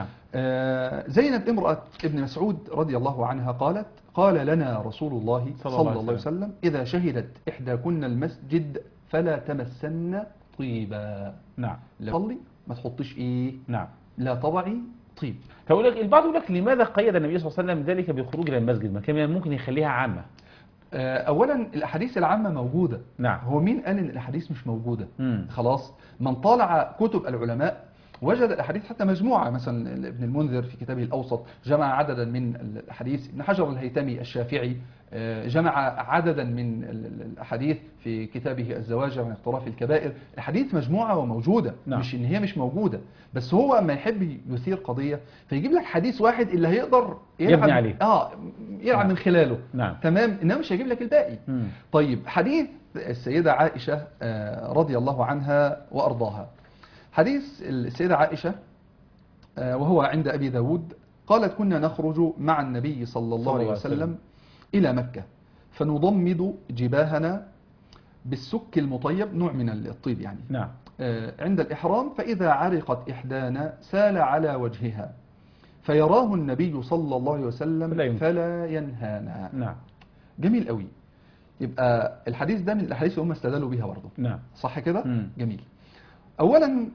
زينب امراه ابن مسعود رضي الله عنها قالت قال لنا رسول الله صلى الله عليه وسلم اذا شهدت احداكن المسجد فلا تمسن طيبا. نعم. لا تصلي ما تحطيش ايه؟ نعم. لا تضعي طيب. فأقول لك البعض يقول لك لماذا قيد النبي صلى الله عليه وسلم ذلك بالخروج الى المسجد؟ ما كان ممكن يخليها عامه. اولا الاحاديث العامه موجوده. نعم. هو مين قال ان الاحاديث مش موجوده؟ خلاص. من طالع كتب العلماء وجد الاحاديث حتى مجموعه. مثلا ابن المنذر في كتابه الاوسط جمع عددا من الاحاديث. ابن حجر الهيثمي الشافعي جمع عددا من الاحاديث في كتابه الزواجر عن اقتراف الكبائر. الحديث مجموعه وموجوده. نعم. مش ان هي مش موجوده، بس هو ما يحب يثير قضيه فيجيب لك حديث واحد اللي هيقدر يبني عليه. يلعب نعم. من خلاله. نعم. تمام. انما مش هيجيب لك الباقي. طيب حديث السيده عائشه رضي الله عنها وارضاها. حديث السيده عائشه وهو عند ابي داود قالت كنا نخرج مع النبي صلى الله عليه وسلم إلى مكة فنضمد جباهنا بالسك المطيب، نوع من الطيب يعني. نعم. عند الإحرام، فإذا عرقت إحدانا سال على وجهها فيراه النبي صلى الله عليه وسلم فلا ينهانا. نعم. جميل قوي. يبقى الحديث ده من الأحاديث اللي هم استدلوا بها برضه. نعم. صح كده؟ جميل. أولا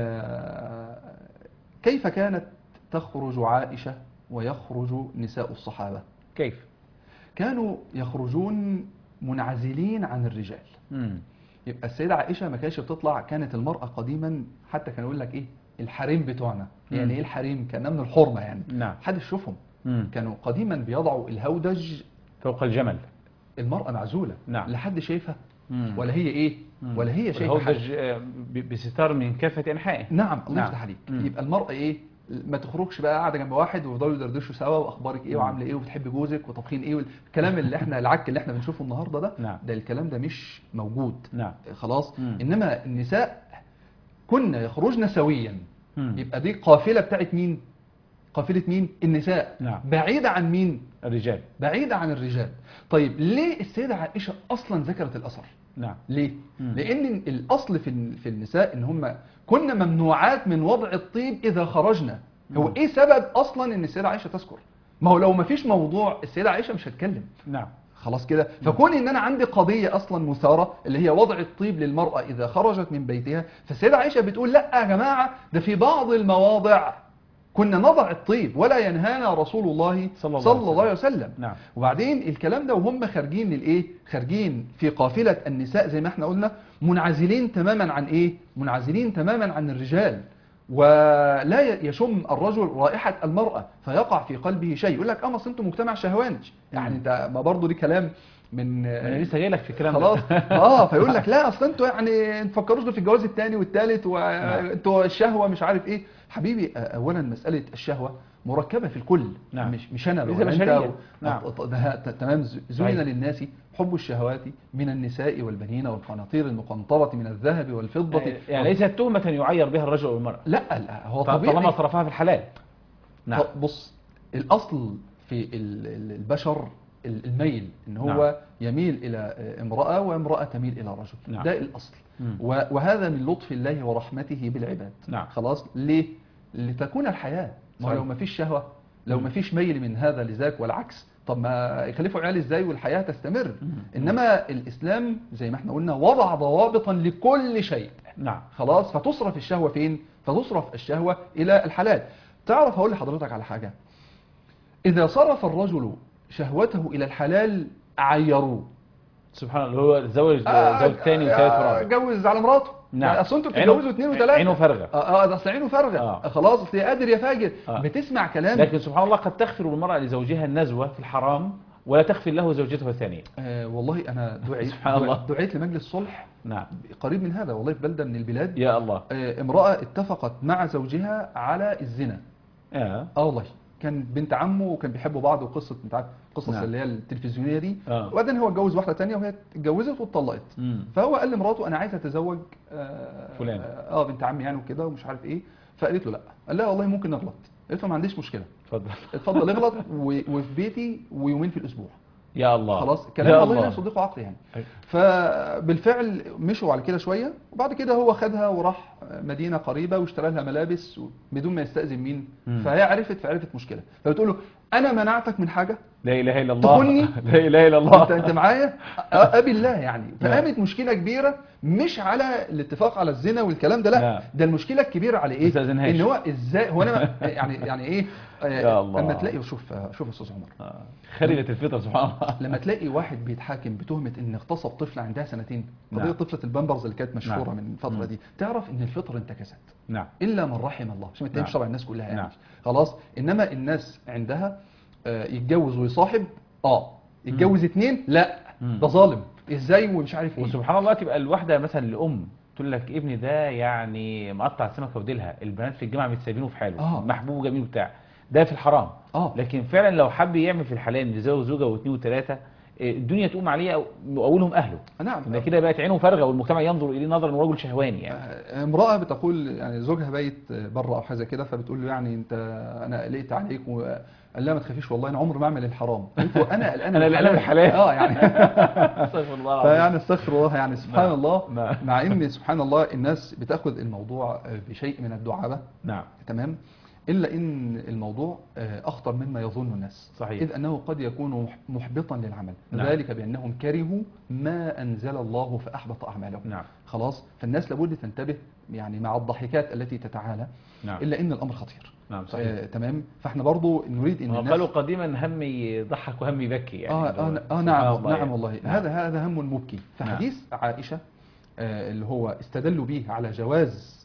كيف كانت تخرج عائشة ويخرج نساء الصحابة؟ كيف؟ كانوا يخرجون منعزلين عن الرجال. يبقى السيدة عائشة ما كانتش بتطلع. كانت المرأة قديما حتى كانوا يقول لك ايه الحريم بتوعنا. يعني ايه الحريم؟ كان من الحرمة يعني. نعم. حد يشوفهم. كانوا قديما بيضعوا الهودج فوق الجمل. المرأة معزولة. نعم. لحد شايفها ولا هي ايه ولا هي شيء بستار من كافة انحائه. نعم، الله يفتح عليك. يبقى المرأة ايه، ما تخرجش بقى قاعده جنب واحد ويفضلوا يدردشوا سوا واخبارك ايه وعامله ايه وبتحب جوزك وطبخين ايه والكلام اللي احنا العك اللي احنا بنشوفه النهارده ده. ده الكلام ده مش موجود. خلاص. انما النساء كنا يخرجن سويا. يبقى دي قافله بتاعت مين؟ قافله مين؟ النساء. بعيده عن مين؟ الرجال. بعيده عن الرجال. طيب ليه السيده عائشه اصلا ذكرت الاثر؟ ليه؟ لان الاصل في النساء ان هم كنا ممنوعات من وضع الطيب اذا خرجنا. هو ايه سبب اصلا ان السيده عائشه تذكر؟ ما هو لو ما فيش موضوع السيده عائشه مش هتكلم. خلاص كده. فكون ان انا عندي قضيه اصلا مثاره اللي هي وضع الطيب للمراه اذا خرجت من بيتها، فالسيده عائشه بتقول لا يا جماعه، ده في بعض المواضع كنا نضع الطيب ولا ينهانا رسول الله صلى الله عليه وسلم. وبعدين الكلام ده وهم خارجين للايه؟ خارجين في قافله النساء زي ما احنا قلنا، منعزلين تماما عن ايه؟ منعزلين تماما عن الرجال. ولا يشم الرجل رائحة المرأة فيقع في قلبه شيء. يقول لك اصل انتم مجتمع شهواني. يعني انت ما برضه دي كلام من انا لسه جاي لك في الكلام خلاص. فيقول لك لا اصل انتوا يعني ما تفكروش في الجواز الثاني والثالث وانتوا الشهوة مش عارف ايه. حبيبي اولا مسألة الشهوة مركبة في الكل. مش انا لو انت تمام. زين للناس حب الشهوات من النساء والبنين والقناطير المقنطرة من الذهب والفضة. يعني ليست تهمة يعير بها الرجل والمرأة. لا هو طبيعي طالما صرفها في الحلال. بص، الأصل في البشر الميل، ان هو يميل الى امرأة وامرأة تميل الى رجل. ده الأصل. وهذا من لطف الله ورحمته بالعباد. خلاص. ليه؟ لتكون الحياة. ما لو ما فيش شهوة، لو ما فيش ميل من هذا لذاك والعكس، طب ما يخلفوا عيال ازاي والحياة تستمر؟ انما الاسلام زي ما احنا قلنا وضع ضوابطا لكل شيء. خلاص. فتصرف الشهوة فين؟ فتصرف الشهوة الى الحلال. تعرف هقول لحضرتك على حاجة، اذا صرف الرجل شهوته الى الحلال عيروه. سبحان الله. هو زوج ثاني وثالث ورابع، جوز على مراته. اصل انتوا بتتجوزوا اثنين وثلاثه، عينه فارغه. ده اصل عينه فارغه. خلاص اصل قادر يا فاجر. بتسمع كلام. لكن سبحان الله قد تغفر المرأة لزوجها النزوة في الحرام ولا تغفر له زوجته الثانية. والله انا دعيت لمجلس صلح قريب من هذا والله، في بلدة من البلاد. يا الله. امرأة اتفقت مع زوجها على الزنا. والله كان بنت عمه وكان بيحبوا بعض، وقصه انت عارف القصص اللي هي التلفزيونيه دي. وبعدين هو اتجوز واحده ثانيه وهي اتجوزت واتطلقت. فهو قال لمراته انا عايز اتزوج فلان بنت عمي يعني وكده ومش عارف ايه. فقالت له لا. قال لها والله ممكن نغلط. قالت له ما عنديش مشكله، اتفضل اغلط وفي بيتي ويومين في الاسبوع. يا الله. خلاص. كلام والله لا يصدقه عقل يعني. فبالفعل مشوا على كده شويه، وبعد كده هو خدها وراح مدينه قريبه واشترى لها ملابس بدون ما يستأذن مين. فهي فعرفت مشكله. فبتقول له انا منعتك من حاجه؟ لا اله الا الله. تخني؟ لا اله الا الله. انت معايا؟ ابي الله يعني. فقامت مشكله كبيره مش على الاتفاق على الزنا والكلام ده، لا. ده المشكله الكبيره على ايه؟ ان هو ازاي هو انا يعني ايه. لما تلاقي شوف استاذ عمر، خربت الفطره سبحان الله. لما تلاقي واحد بيتحاكم بتهمه ان اغتصب طفله عندها سنتين، قضيه طفله البامبرز اللي كانت مشهوره من الفتره دي، تعرف ان الفطره انتكست. الا من رحم الله، عشان ما تتهمش طبعا الناس كلها يعني. خلاص. انما الناس عندها يتجوز ويصاحب، يتجوز اثنين، لا ده ظالم ازاي ومش عارف ايه. وسبحان الله تبقى الواحده مثلا الام تقول لك ابني ده يعني مقطع السمكه وديلها، البنات في الجامعه متسايبينه في حاله، محبوب وجميل وبتاع، ده في الحرام. لكن فعلا لو حب يعمل في الحلال يتزوج زوجه واثنين وثلاثه، الدنيا تقوم عليه واولهم اهله. ده كده بقت عينه فارغه والمجتمع ينظر اليه نظرا انه رجل شهواني يعني. امراه بتقول يعني زوجها بايت بره او حاجه كده، فبتقول له يعني انا قلقت عليك قال لها ما تخافيش والله انا عمري ما اعمل الحرام. قلت له انا قلقان انا قلقان من الحلال. يعني استغفر الله. فيعني استغفر الله يعني سبحان الله. مع ان سبحان الله الناس بتاخذ الموضوع بشيء من الدعابه. تمام. إلا إن الموضوع أخطر مما يظن الناس. صحيح. إذ أنه قد يكون محبطا للعمل. ذلك بأنهم كرهوا ما أنزل الله فأحبط أعمالهم. خلاص. فالناس لابد تنتبه يعني مع الضحكات التي تتعالى. إلا إن الأمر خطير. صحيح. تمام. فاحنا برضو نريد ان الناس قالوا قديما هم يضحك وهم يبكي يعني. نعم والله. هذا هم مبكي. فحديث عائشة اللي هو استدلوا به على جواز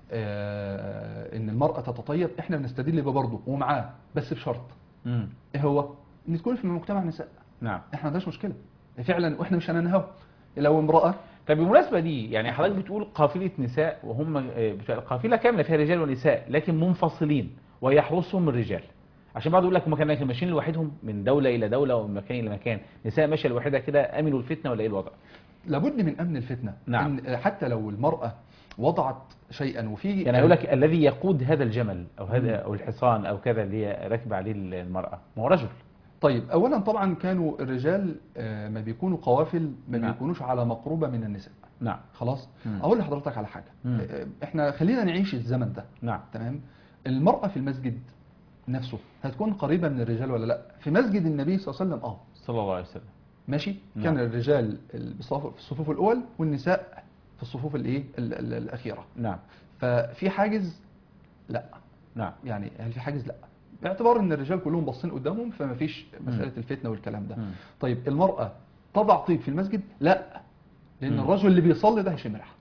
ان المرأة تتطيب، احنا بنستدل به برضه ومعاه بس بشرط. ايه هو؟ ان تكون في مجتمع نساء. احنا ما عندناش مشكلة فعلا، واحنا مش هننهوا. لو امرأة. طب بالمناسبة دي يعني حضرتك بتقول قافلة نساء وهم قافلة كاملة فيها رجال ونساء لكن منفصلين ويحرسهم الرجال، عشان بعض يقول لك هم كانوا ماشيين لوحدهم من دولة إلى دولة ومن مكان إلى مكان، نساء ماشية لوحدها كده أمنوا الفتنة ولا إيه الوضع؟ لابد من أمن الفتنة. نعم. إن حتى لو المرأة وضعت شيئا وفي يعني يقول لك الذي يقود هذا الجمل أو هذا أو الحصان أو كذا اللي هي راكبة عليه المرأة ما هو رجل. طيب أولا طبعا كانوا الرجال ما بيكونوا قوافل ما نعم. بيكونوش على مقربة من النساء. نعم. خلاص. أقول لحضرتك على حاجة. احنا خلينا نعيش الزمن ده. نعم. تمام. المرأة في المسجد نفسه هتكون قريبة من الرجال ولا لا؟ في مسجد النبي صلى الله عليه وسلم صلى الله عليه وسلم ماشي. نعم. كان الرجال في الصفوف الأول والنساء في الصفوف الايه الأخيرة. نعم. ففي حاجز؟ لا. نعم. يعني هل في حاجز؟ لا، باعتبار ان الرجال كلهم باصين قدامهم فما فيش مسألة الفتنة والكلام ده. طيب المرأة تضع طيب في المسجد؟ لا، لان الرجل اللي بيصلي ده هيشم ريحة.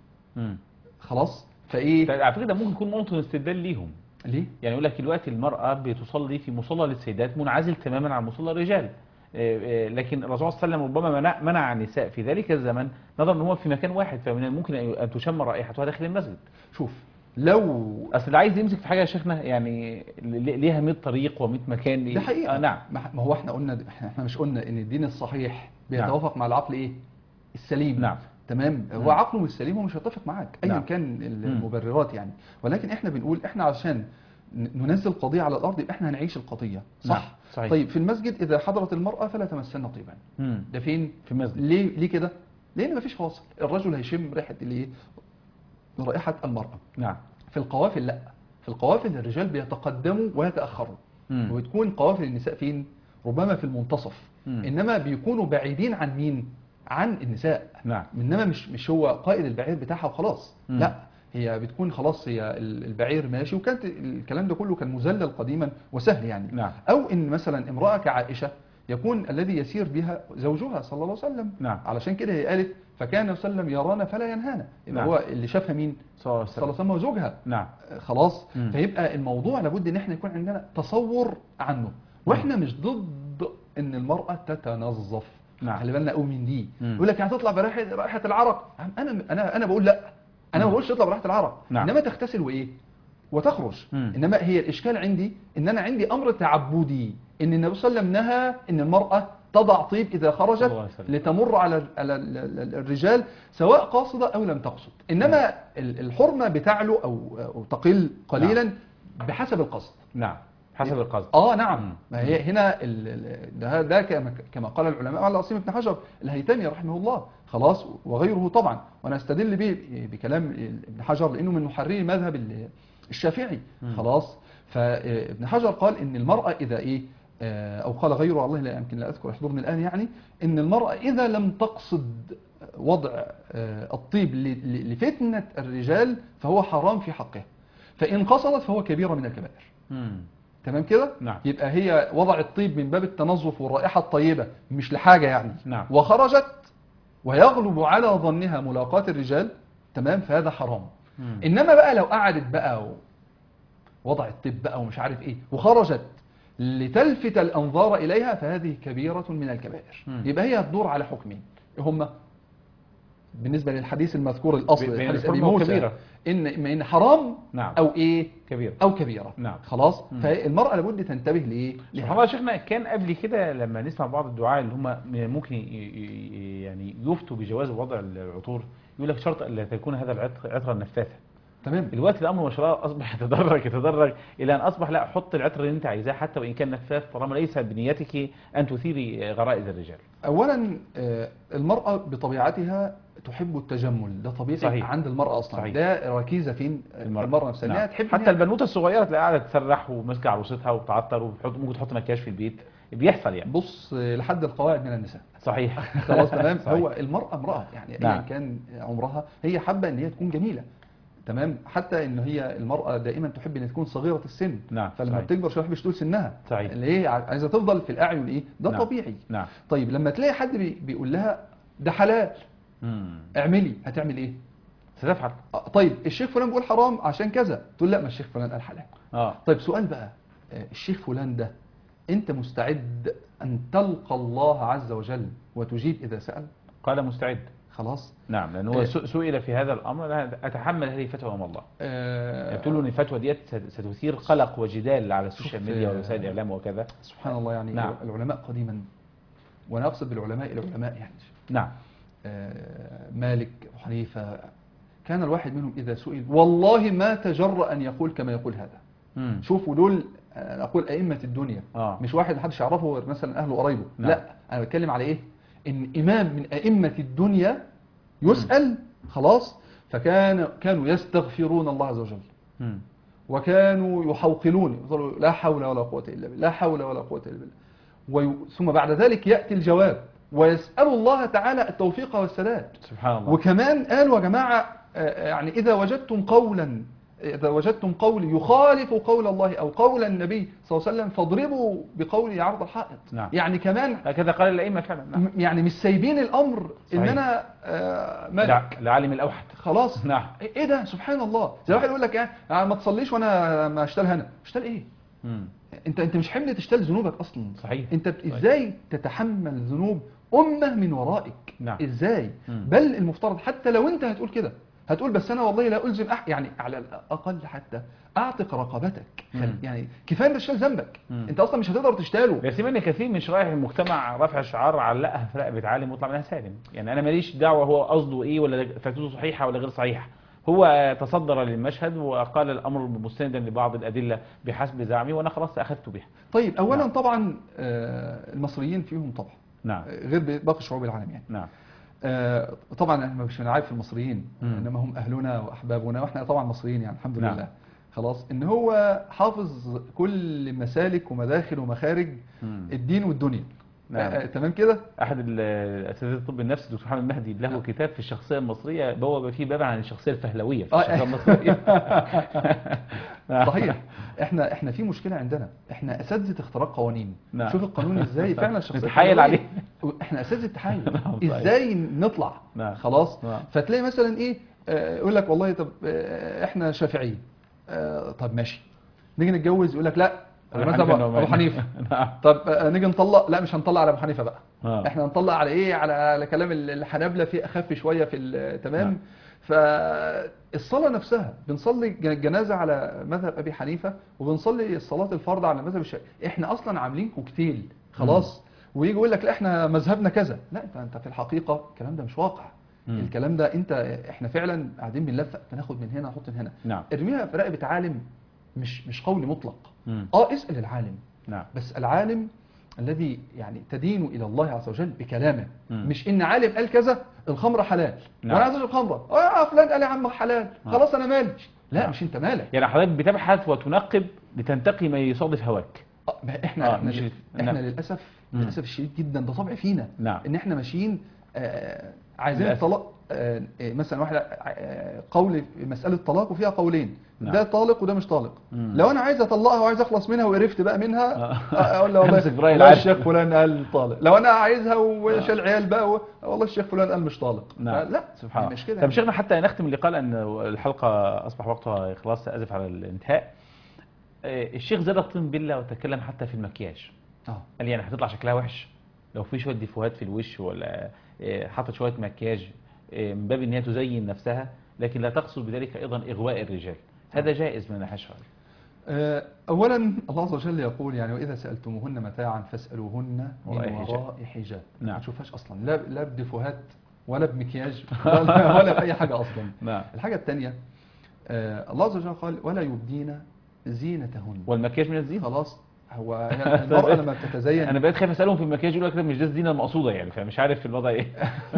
خلاص. فايه على فكرة ده ممكن يكون موطن استدلال ليهم. ليه؟ يعني يقول لك دلوقتي المرأة بتصلي في مصلى للسيدات منعزل تماما عن مصلى الرجال، لكن الرسول صلى الله عليه وسلم ربما منع النساء في ذلك الزمن نظرا ان هو في مكان واحد، فمن الممكن ان تشم رائحتها داخل المسجد. شوف لو اصل اللي عايز يمسك في حاجه يا شيخنا يعني ليها 100 طريق و100 مكان. ده حقيقة. نعم. ما هو احنا قلنا احنا مش قلنا ان الدين الصحيح بيتوافق مع العقل ايه السليم. نعم. تمام. هو عقله مش سليم ومش هيتفق معاك ايا نعم. كان المبررات يعني، ولكن احنا بنقول احنا عشان ننزل قضية على الارض يبقى احنا هنعيش القضية صح. نعم. صحيح. طيب في المسجد اذا حضرت المرأة فلا تمسن طيبا. ده فين؟ في المسجد. ليه كده؟ لان مفيش فاصل، الرجل هيشم ريحة الايه رائحة المرأة. نعم. في القوافل لا، في القوافل الرجال بيتقدموا ويتأخروا، وبتكون قوافل النساء فين؟ ربما في المنتصف. انما بيكونوا بعيدين عن مين؟ عن النساء. نعم. انما مش هو قائد البعير بتاعها وخلاص. لا، هي بتكون خلاص هي البعير ماشي، وكانت الكلام ده كله كان مذلل قديما وسهل يعني. نعم. او ان مثلا امرأة كعائشة يكون الذي يسير بها زوجها صلى الله عليه وسلم. نعم. علشان كده هي قالت فكان صلى الله عليه وسلم يرانا فلا ينهانا. نعم. هو اللي شافها مين؟ صلى الله عليه وسلم وزوجها. نعم. خلاص. فيبقى الموضوع لابد ان احنا يكون عندنا تصور عنه، واحنا مش ضد ان المرأة تتنظف. نعم. خلي بالنا قوي من دي. يقول لك هتطلع برائحة العرق. انا بقول لا، انا ما بقولش تطلع برائحة العرق. نعم. انما تغتسل وايه وتخرج. انما هي الاشكال عندي ان انا عندي امر تعبدي، ان النبي صلى الله عليه وسلم نهى ان المرأة تضع طيب إذا خرجت لتمر على الرجال سواء قاصدة أو لم تقصد. إنما الحرمة بتعلو أو تقل قليلا بحسب القصد. نعم. حسب القصد. نعم. ما هي هنا ده كما قال العلماء على العاصم بن حجر الهيثمي رحمه الله. خلاص. وغيره طبعا، وأنا استدل به بكلام ابن حجر لأنه من محرري مذهب الشافعي. خلاص. فابن حجر قال إن المرأة إذا أو قال غيره الله لا يمكن لا أذكر يحضرني الآن يعني، إن المرأة إذا لم تقصد وضع الطيب لفتنة الرجال فهو حرام في حقه، فإن قصدت فهو كبيرة من الكبائر. تمام كده؟ نعم. يبقى هي وضع الطيب من باب التنظف والرائحة الطيبة مش لحاجة يعني. نعم. وخرجت ويغلب على ظنها ملاقاة الرجال، تمام، فهذا حرام. إنما بقى لو قعدت بقى وضع الطيب بقى ومش عارف إيه وخرجت لتلفت الأنظار إليها فهذه كبيرة من الكبائر. يبقى هي هتدور على حكمين هم بالنسبة للحديث المذكور الأصل حديث أبي موسى إن حرام. نعم. أو إيه كبيرة أو كبيرة. نعم. خلاص. فالمرأة لابد تنتبه لإيه. سبحان الله. شيخنا كان قبل كده لما نسمع بعض الدعاء اللي هم ممكن يعني يفتوا بجواز وضع العطور يقول لك شرط ألا تكون هذا العطر عطرا نفاثا. تمام. الوقت الامر ما شاء الله اصبح يتدرج الى ان اصبح لا، حط العطر اللي انت عايزاه حتى وان كان نفاث طالما ليس بنيتك ان تثيري غرائز الرجال. اولا المراه بطبيعتها تحب التجمل، ده طبيعي. صحيح. عند المراه اصلا. صحيح. ده ركيزه فين المراه نفسها. نعم. تحب حتى البنوته الصغيره تلاقيها قاعده تسرح وماسكه عروستها وبتعطر وممكن تحط مكياج في البيت، بيحصل يعني. بص لحد القواعد من النساء. صحيح. خلاص. تمام. هو المراه امراه يعني ايا كان عمرها هي حابه ان هي تكون جميله. تمام. حتى ان هي المرأة دائما تحب ان تكون صغيرة السن. نعم. فلما صحيح. بتكبر شوية تحبش تقول سنها. صحيح. اللي هي عايزة تفضل في الاعين ايه ده. نعم. طبيعي. نعم. طيب لما تلاقي حد بيقول لها ده حلال اعملي، هتعمل ايه؟ ستفعل. طيب الشيخ فلان بيقول حرام عشان كذا، تقول لا ما الشيخ فلان قال حلال. طيب سؤال بقى، الشيخ فلان ده انت مستعد ان تلقى الله عز وجل وتجيب اذا سأل؟ قال مستعد. خلاص. نعم، لأنه هو سئل في هذا الأمر، أتحمل هذه فتوى أم الله؟ يقولوا أن الفتوى ديت ستثير قلق وجدال على السوشيال ميديا ووسائل الإعلام وكذا. سبحان الله، يعني نعم. العلماء قديما، وأنا أقصد بالعلماء العلماء يعني نعم، مالك وحنيفة، كان الواحد منهم إذا سئل والله ما تجرأ أن يقول كما يقول هذا. شوفوا دول أقول أئمة الدنيا، مش واحد محدش يعرفه غير مثلا أهله وقرايبه. نعم. لا، أنا بتكلم على إيه؟ إن إمام من أئمة الدنيا يسأل خلاص، كانوا يستغفرون الله عز وجل، وكانوا يحوقلون، يقولوا لا حول ولا قوة إلا بالله، لا حول ولا قوة إلا بالله، ثم بعد ذلك يأتي الجواب ويسأل الله تعالى التوفيق والسداد. سبحان الله. وكمان قالوا يا جماعة، يعني إذا وجدتم قول يخالف قول الله أو قول النبي صلى الله عليه وسلم فاضربوا بقوله عرض الحائط. نعم. يعني كمان هكذا قال الأئمة فعلا. نعم. يعني مش سايبين الأمر صحيح. إن أنا ملك العالم الأوحد خلاص. نعم. إيه ده؟ سبحان الله. زي واحد يقول لك يعني ما تصليش وأنا ما أشتغل هنا. أشتغل إيه؟ أنت مش حمل تشتغل ذنوبك أصلا. صحيح. أنت إزاي تتحمل ذنوب أمة من ورائك؟ نعم. إزاي؟ بل المفترض حتى لو أنت هتقول كده، هتقول بس أنا والله لا ألزم يعني على الأقل حتى أعتق رقبتك. يعني كفاية أنت تشتغل ذنبك. أنت أصلا مش هتقدر تشتغله. بس من كثير من شرائح المجتمع رفع شعار علقها في رقبة عالم واطلع منها سالم. يعني أنا ماليش دعوة هو قصده إيه ولا فتوته صحيحة ولا غير صحيحة. هو تصدر للمشهد وقال الأمر مستندا لبعض الأدلة بحسب زعمي، وأنا خلاص أخذت بها. طيب أولا نعم. طبعا المصريين فيهم طبعا. نعم. غير باقي شعوب العالم يعني. نعم. طبعا احنا مش بنعيب في المصريين، انما هم اهلنا واحبابنا، واحنا طبعا مصريين يعني الحمد لله. خلاص، ان هو حافظ كل مسالك ومداخل ومخارج الدين والدنيا. نعم. تمام كده. احد الاساتذه الطب النفسي دكتور محمد مهدي له كتاب في الشخصيه المصريه، بوب فيه باب عن الشخصيه الفهلويه في الشخصيه المصريه. صحيح. احنا في مشكله عندنا، احنا اساتذه اختراق قوانين. نعم. شوف القانون ازاي فعلا الشخصيه نتحايل عليه. احنا اساتذه التحايل. ازاي نطلع؟ نعم. خلاص. نعم. فتلاقي مثلا ايه، يقول لك والله طب احنا شافعيه، طب ماشي، نيجي نتجوز يقول لك لا مذهب ابو حنيفه. طب نيجي نطلق، لا مش هنطلق على ابو حنيفه بقى. احنا هنطلق على ايه؟ على كلام الحنابلة في اخف شويه في تمام. فالصلاه نفسها بنصلي جنازه على مذهب ابي حنيفه، وبنصلي الصلاه الفرض على مذهب الشافعي. احنا اصلا عاملين كوكتيل خلاص. ويجي يقول لك لا احنا مذهبنا كذا. لا، انت في الحقيقه الكلام ده مش واقع. الكلام ده احنا فعلا قاعدين بنلفق، بناخد من هنا نحط من هنا. نعم. ارميها في رقبه عالم، مش قول مطلق. اسأل العالم. نعم. بس العالم الذي يعني تدين إلى الله عز وجل بكلامه. مش إن عالم قال كذا الخمرة حلال. نعم. وأنا عايز أشرب خمرة، فلان قال يا عم حلال، خلاص أنا مالي. لا. نعم. مش أنت مالك. يعني حضرتك بتبحث وتنقب لتنتقي ما يصادف هواك. احنا للأسف الشديد جدا ده طبع فينا. نعم. إن احنا ماشيين عايزين الطلاق. مثلا واحدة قول مسألة طلاق وفيها قولين. نعم. ده طالق وده مش طالق. لو انا عايز اطلقها وعايز اخلص منها وقرفت بقى منها، اقول له والله الشيخ فلان قال طالق. لو انا عايزها وشال عيال بقى، والله الشيخ فلان قال مش طالق. نعم. لا سبحان الله. مش كده. طب شيخنا حتى نختم اللقاء لان الحلقه اصبح وقتها خلاص اسف على الانتهاء. الشيخ زاد الطين بالله وتكلم حتى في المكياج. قال يعني هتطلع شكلها وحش لو في شويه ديفوهات في الوش، ولا حطت شويه مكياج من باب ان هي تزين نفسها، لكن لا تقصد بذلك ايضا اغواء الرجال. هذا جائز من الناحيه الشرعيه؟ اولا الله عز وجل يقول يعني واذا سالتموهن متاعا فاسالوهن من وراء حجاب. نعم. ما تشوفهاش اصلا لا بديفوهات ولا بمكياج ولا باي حاجه اصلا. نعم. الحاجه الثانيه الله عز وجل قال ولا يبدين زينتهن. والمكياج من الزينه. خلاص. هو يعني المرأة لما بتتزين، انا بقيت خايف اسالهم في المكياج يقولوا لك مش ده الزينه المقصوده يعني، فمش عارف في الوضع ايه.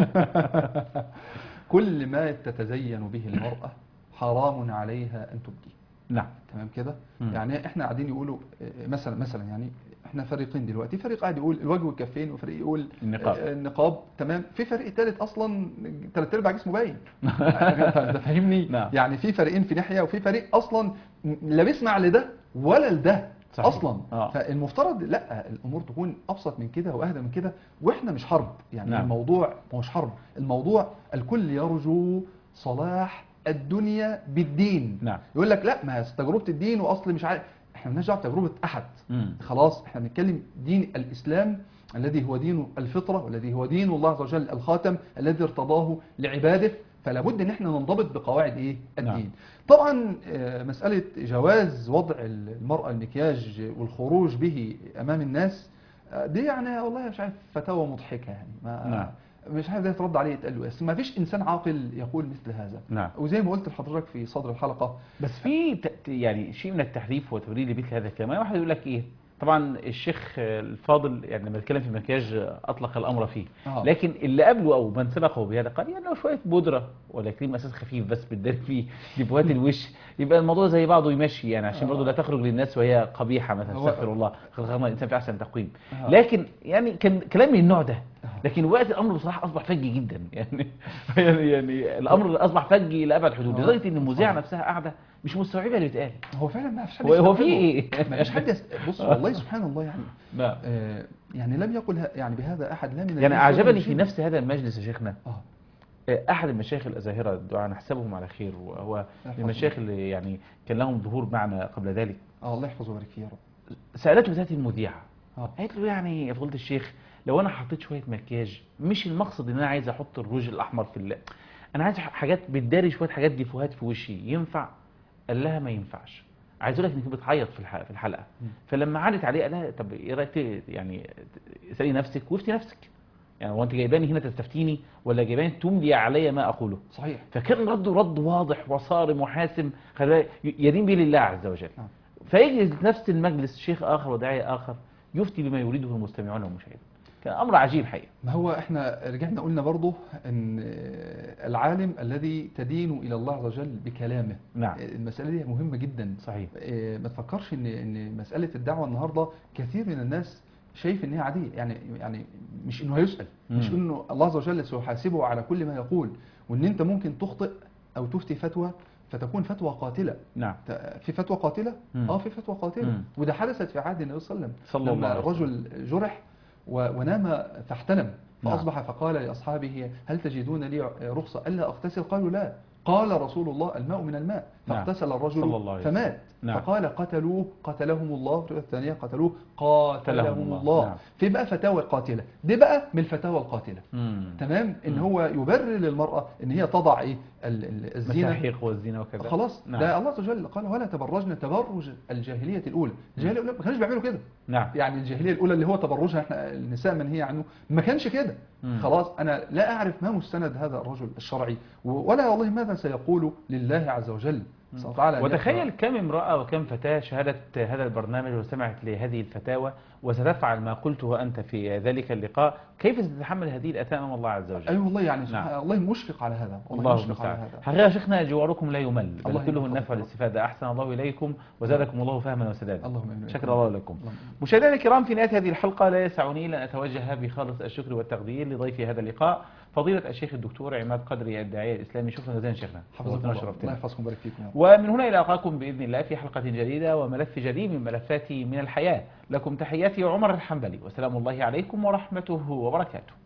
كل ما تتزين به المرأة حرام عليها ان تبديه. نعم. تمام كده. يعني احنا قاعدين يقولوا مثلا يعني احنا فريقين دلوقتي، فريق قاعد يقول الوجه والكفين، وفريق يقول النقاب. تمام. في فريق ثالث اصلا 3/4 جسمه باين. انت فاهمني؟ نعم. يعني في فريقين في ناحيه، وفي فريق اصلا لا بيسمع لده ولا لده اصلا. فالمفترض لا، الامور تكون ابسط من كده واهدى من كده، واحنا مش حرب يعني. نعم. الموضوع مش حرب، الموضوع الكل يرجو صلاح الدنيا بالدين. نعم. يقول لك لا ما تجربه الدين واصل مش عارف، احنا مالناش دعوه بتجربه احد. خلاص احنا بنتكلم دين الاسلام الذي هو دين الفطرة، والذي هو دين الله عز وجل الخاتم الذي ارتضاه لعباده. فلا بد ان احنا ننضبط بقواعد ايه الدين. نعم. طبعا مسألة جواز وضع المرأة المكياج والخروج به امام الناس دي يعني والله مش عارف فتاوى مضحكة يعني نعم. مش عارف ده يترد عليه يتقال له ما فيش انسان عاقل يقول مثل هذا. نعم. وزي ما قلت لحضرتك في صدر الحلقة، بس في يعني شيء من التحريف وتبرير لمثل هذا الكلام. واحد يقول لك ايه، طبعا الشيخ الفاضل يعني لما اتكلم في المكياج اطلق الامر فيه، لكن اللي قبله او من سبقه بهذا قال يعني لو شويه بودره ولا كريم اساس خفيف بس بتداري فيه ديفوهات الوش يبقى الموضوع زي بعضه يمشي، يعني عشان برضه لا تخرج للناس وهي قبيحه مثلا، استغفر الله، خلقنا الانسان في احسن تقويم. لكن يعني كان كلام من النوع ده، لكن وقت الامر بصراحه اصبح فجي جدا يعني يعني الامر اصبح فجي الى ابعد حدود، لدرجه ان المذيعه نفسها قاعده مش مستوعبه اللي بيتقال. هو فعلا ما فيش حد هو في ايه؟ ما فيش حد بص والله سبحان الله يعني نعم. يعني لم يقل يعني بهذا احد لا من يعني اعجبني في نفس هذا المجلس يا شيخنا احد المشايخ الازاهره الدعاء نحسبهم على خير، وهو من المشايخ اللي يعني كان لهم ظهور معنا قبل ذلك. الله يحفظه ويبارك فيه يا رب. سالته ذات المذيعه قالت له يعني يا فضيله الشيخ لو انا حطيت شويه مكياج، مش المقصد ان انا عايز احط الروج الاحمر في انا عايز حاجات بتداري شويه حاجات ديفوهات في وشي، ينفع؟ قال لها ما ينفعش. عايز اقول لك انك بتعيط في الحلقه. فلما عادت عليه قال لها طب ايه رايك يعني اسالي نفسك وافتي نفسك، يعني هو انت جايباني هنا تستفتيني ولا جايباني تملي علي ما اقوله؟ صحيح. فكان رده رد واضح وصارم وحاسم، يدين به لله عز وجل. فيجلس نفس المجلس شيخ اخر وداعيه اخر يفتي بما يريده المستمعون والمشاهدون. كان امر عجيب حقيقه. ما هو احنا رجعنا قلنا برضه ان العالم الذي تدين الى الله عز وجل بكلامه. نعم. المساله دي مهمه جدا. صحيح. ما تفكرش ان مساله الدعوه النهارده كثير من الناس شايف ان هي عاديه، يعني مش انه هيسال، مش انه الله عز وجل سيحاسبه على كل ما يقول، وان انت ممكن تخطئ او تفتي فتوى فتكون فتوى قاتله. نعم. في فتوى قاتله؟ في فتوى قاتله. وده حدثت في عهد النبي صلى الله عليه وسلم لما الرجل جرح ونام فاحتلم فأصبح فقال لأصحابه هل تجدون لي رخصة ألا أغتسل؟ قالوا لا. قال رسول الله الماء من الماء، فاغتسل الرجل فمات. فقال قتلوه قتلهم الله. الثانية قتلوه قاتلهم الله. في بقى فتاوى قاتلة، دي بقى من الفتاوى القاتلة. تمام. ان هو يبرر للمرأة ان هي تضع ايه الزينة، مساحيق والزينة وكذا. خلاص. ده الله عز وجل قال ولا تبرجن تبرج الجاهلية الأولى. الجاهلية الأولى ما كانوش بيعملوا كده. نعم. يعني الجاهلية الأولى اللي هو تبرجها احنا النساء منهي عنه، ما كانش كده. خلاص. أنا لا أعرف ما مستند هذا الرجل الشرعي ولا والله ماذا سيقول لله عز وجل. وتخيل كم امرأة وكم فتاة شاهدت هذا البرنامج وسمعت لهذه الفتاوى وستفعل ما قلته أنت في ذلك اللقاء، كيف ستتحمل هذه الأثام أمام الله عز وجل؟ أي والله يعني الله مشفق على هذا. الله مشفق على هذا. حقيقة شيخنا جواركم لا يمل، بل كله النفع والاستفادة. أحسن الله إليكم وزادكم الله فهما وسدادا. شكر الله لكم. مشاهدينا الكرام، في نهاية هذه الحلقة لا يسعني إلا أن أتوجه بخالص الشكر والتقدير لضيفي هذا اللقاء فضيلة الشيخ الدكتور عماد قدري الداعية الإسلامي. شكرا جزيلا شيخنا. حفظكم الله يحفظكم ويبارك فيكم. ومن هنا إلى ألقاكم بإذن الله في حلقة جديدة وملف جديد من ملفات من الحياة. لكم تحياتي عمر الحنبلي، وسلام الله عليكم ورحمته وبركاته.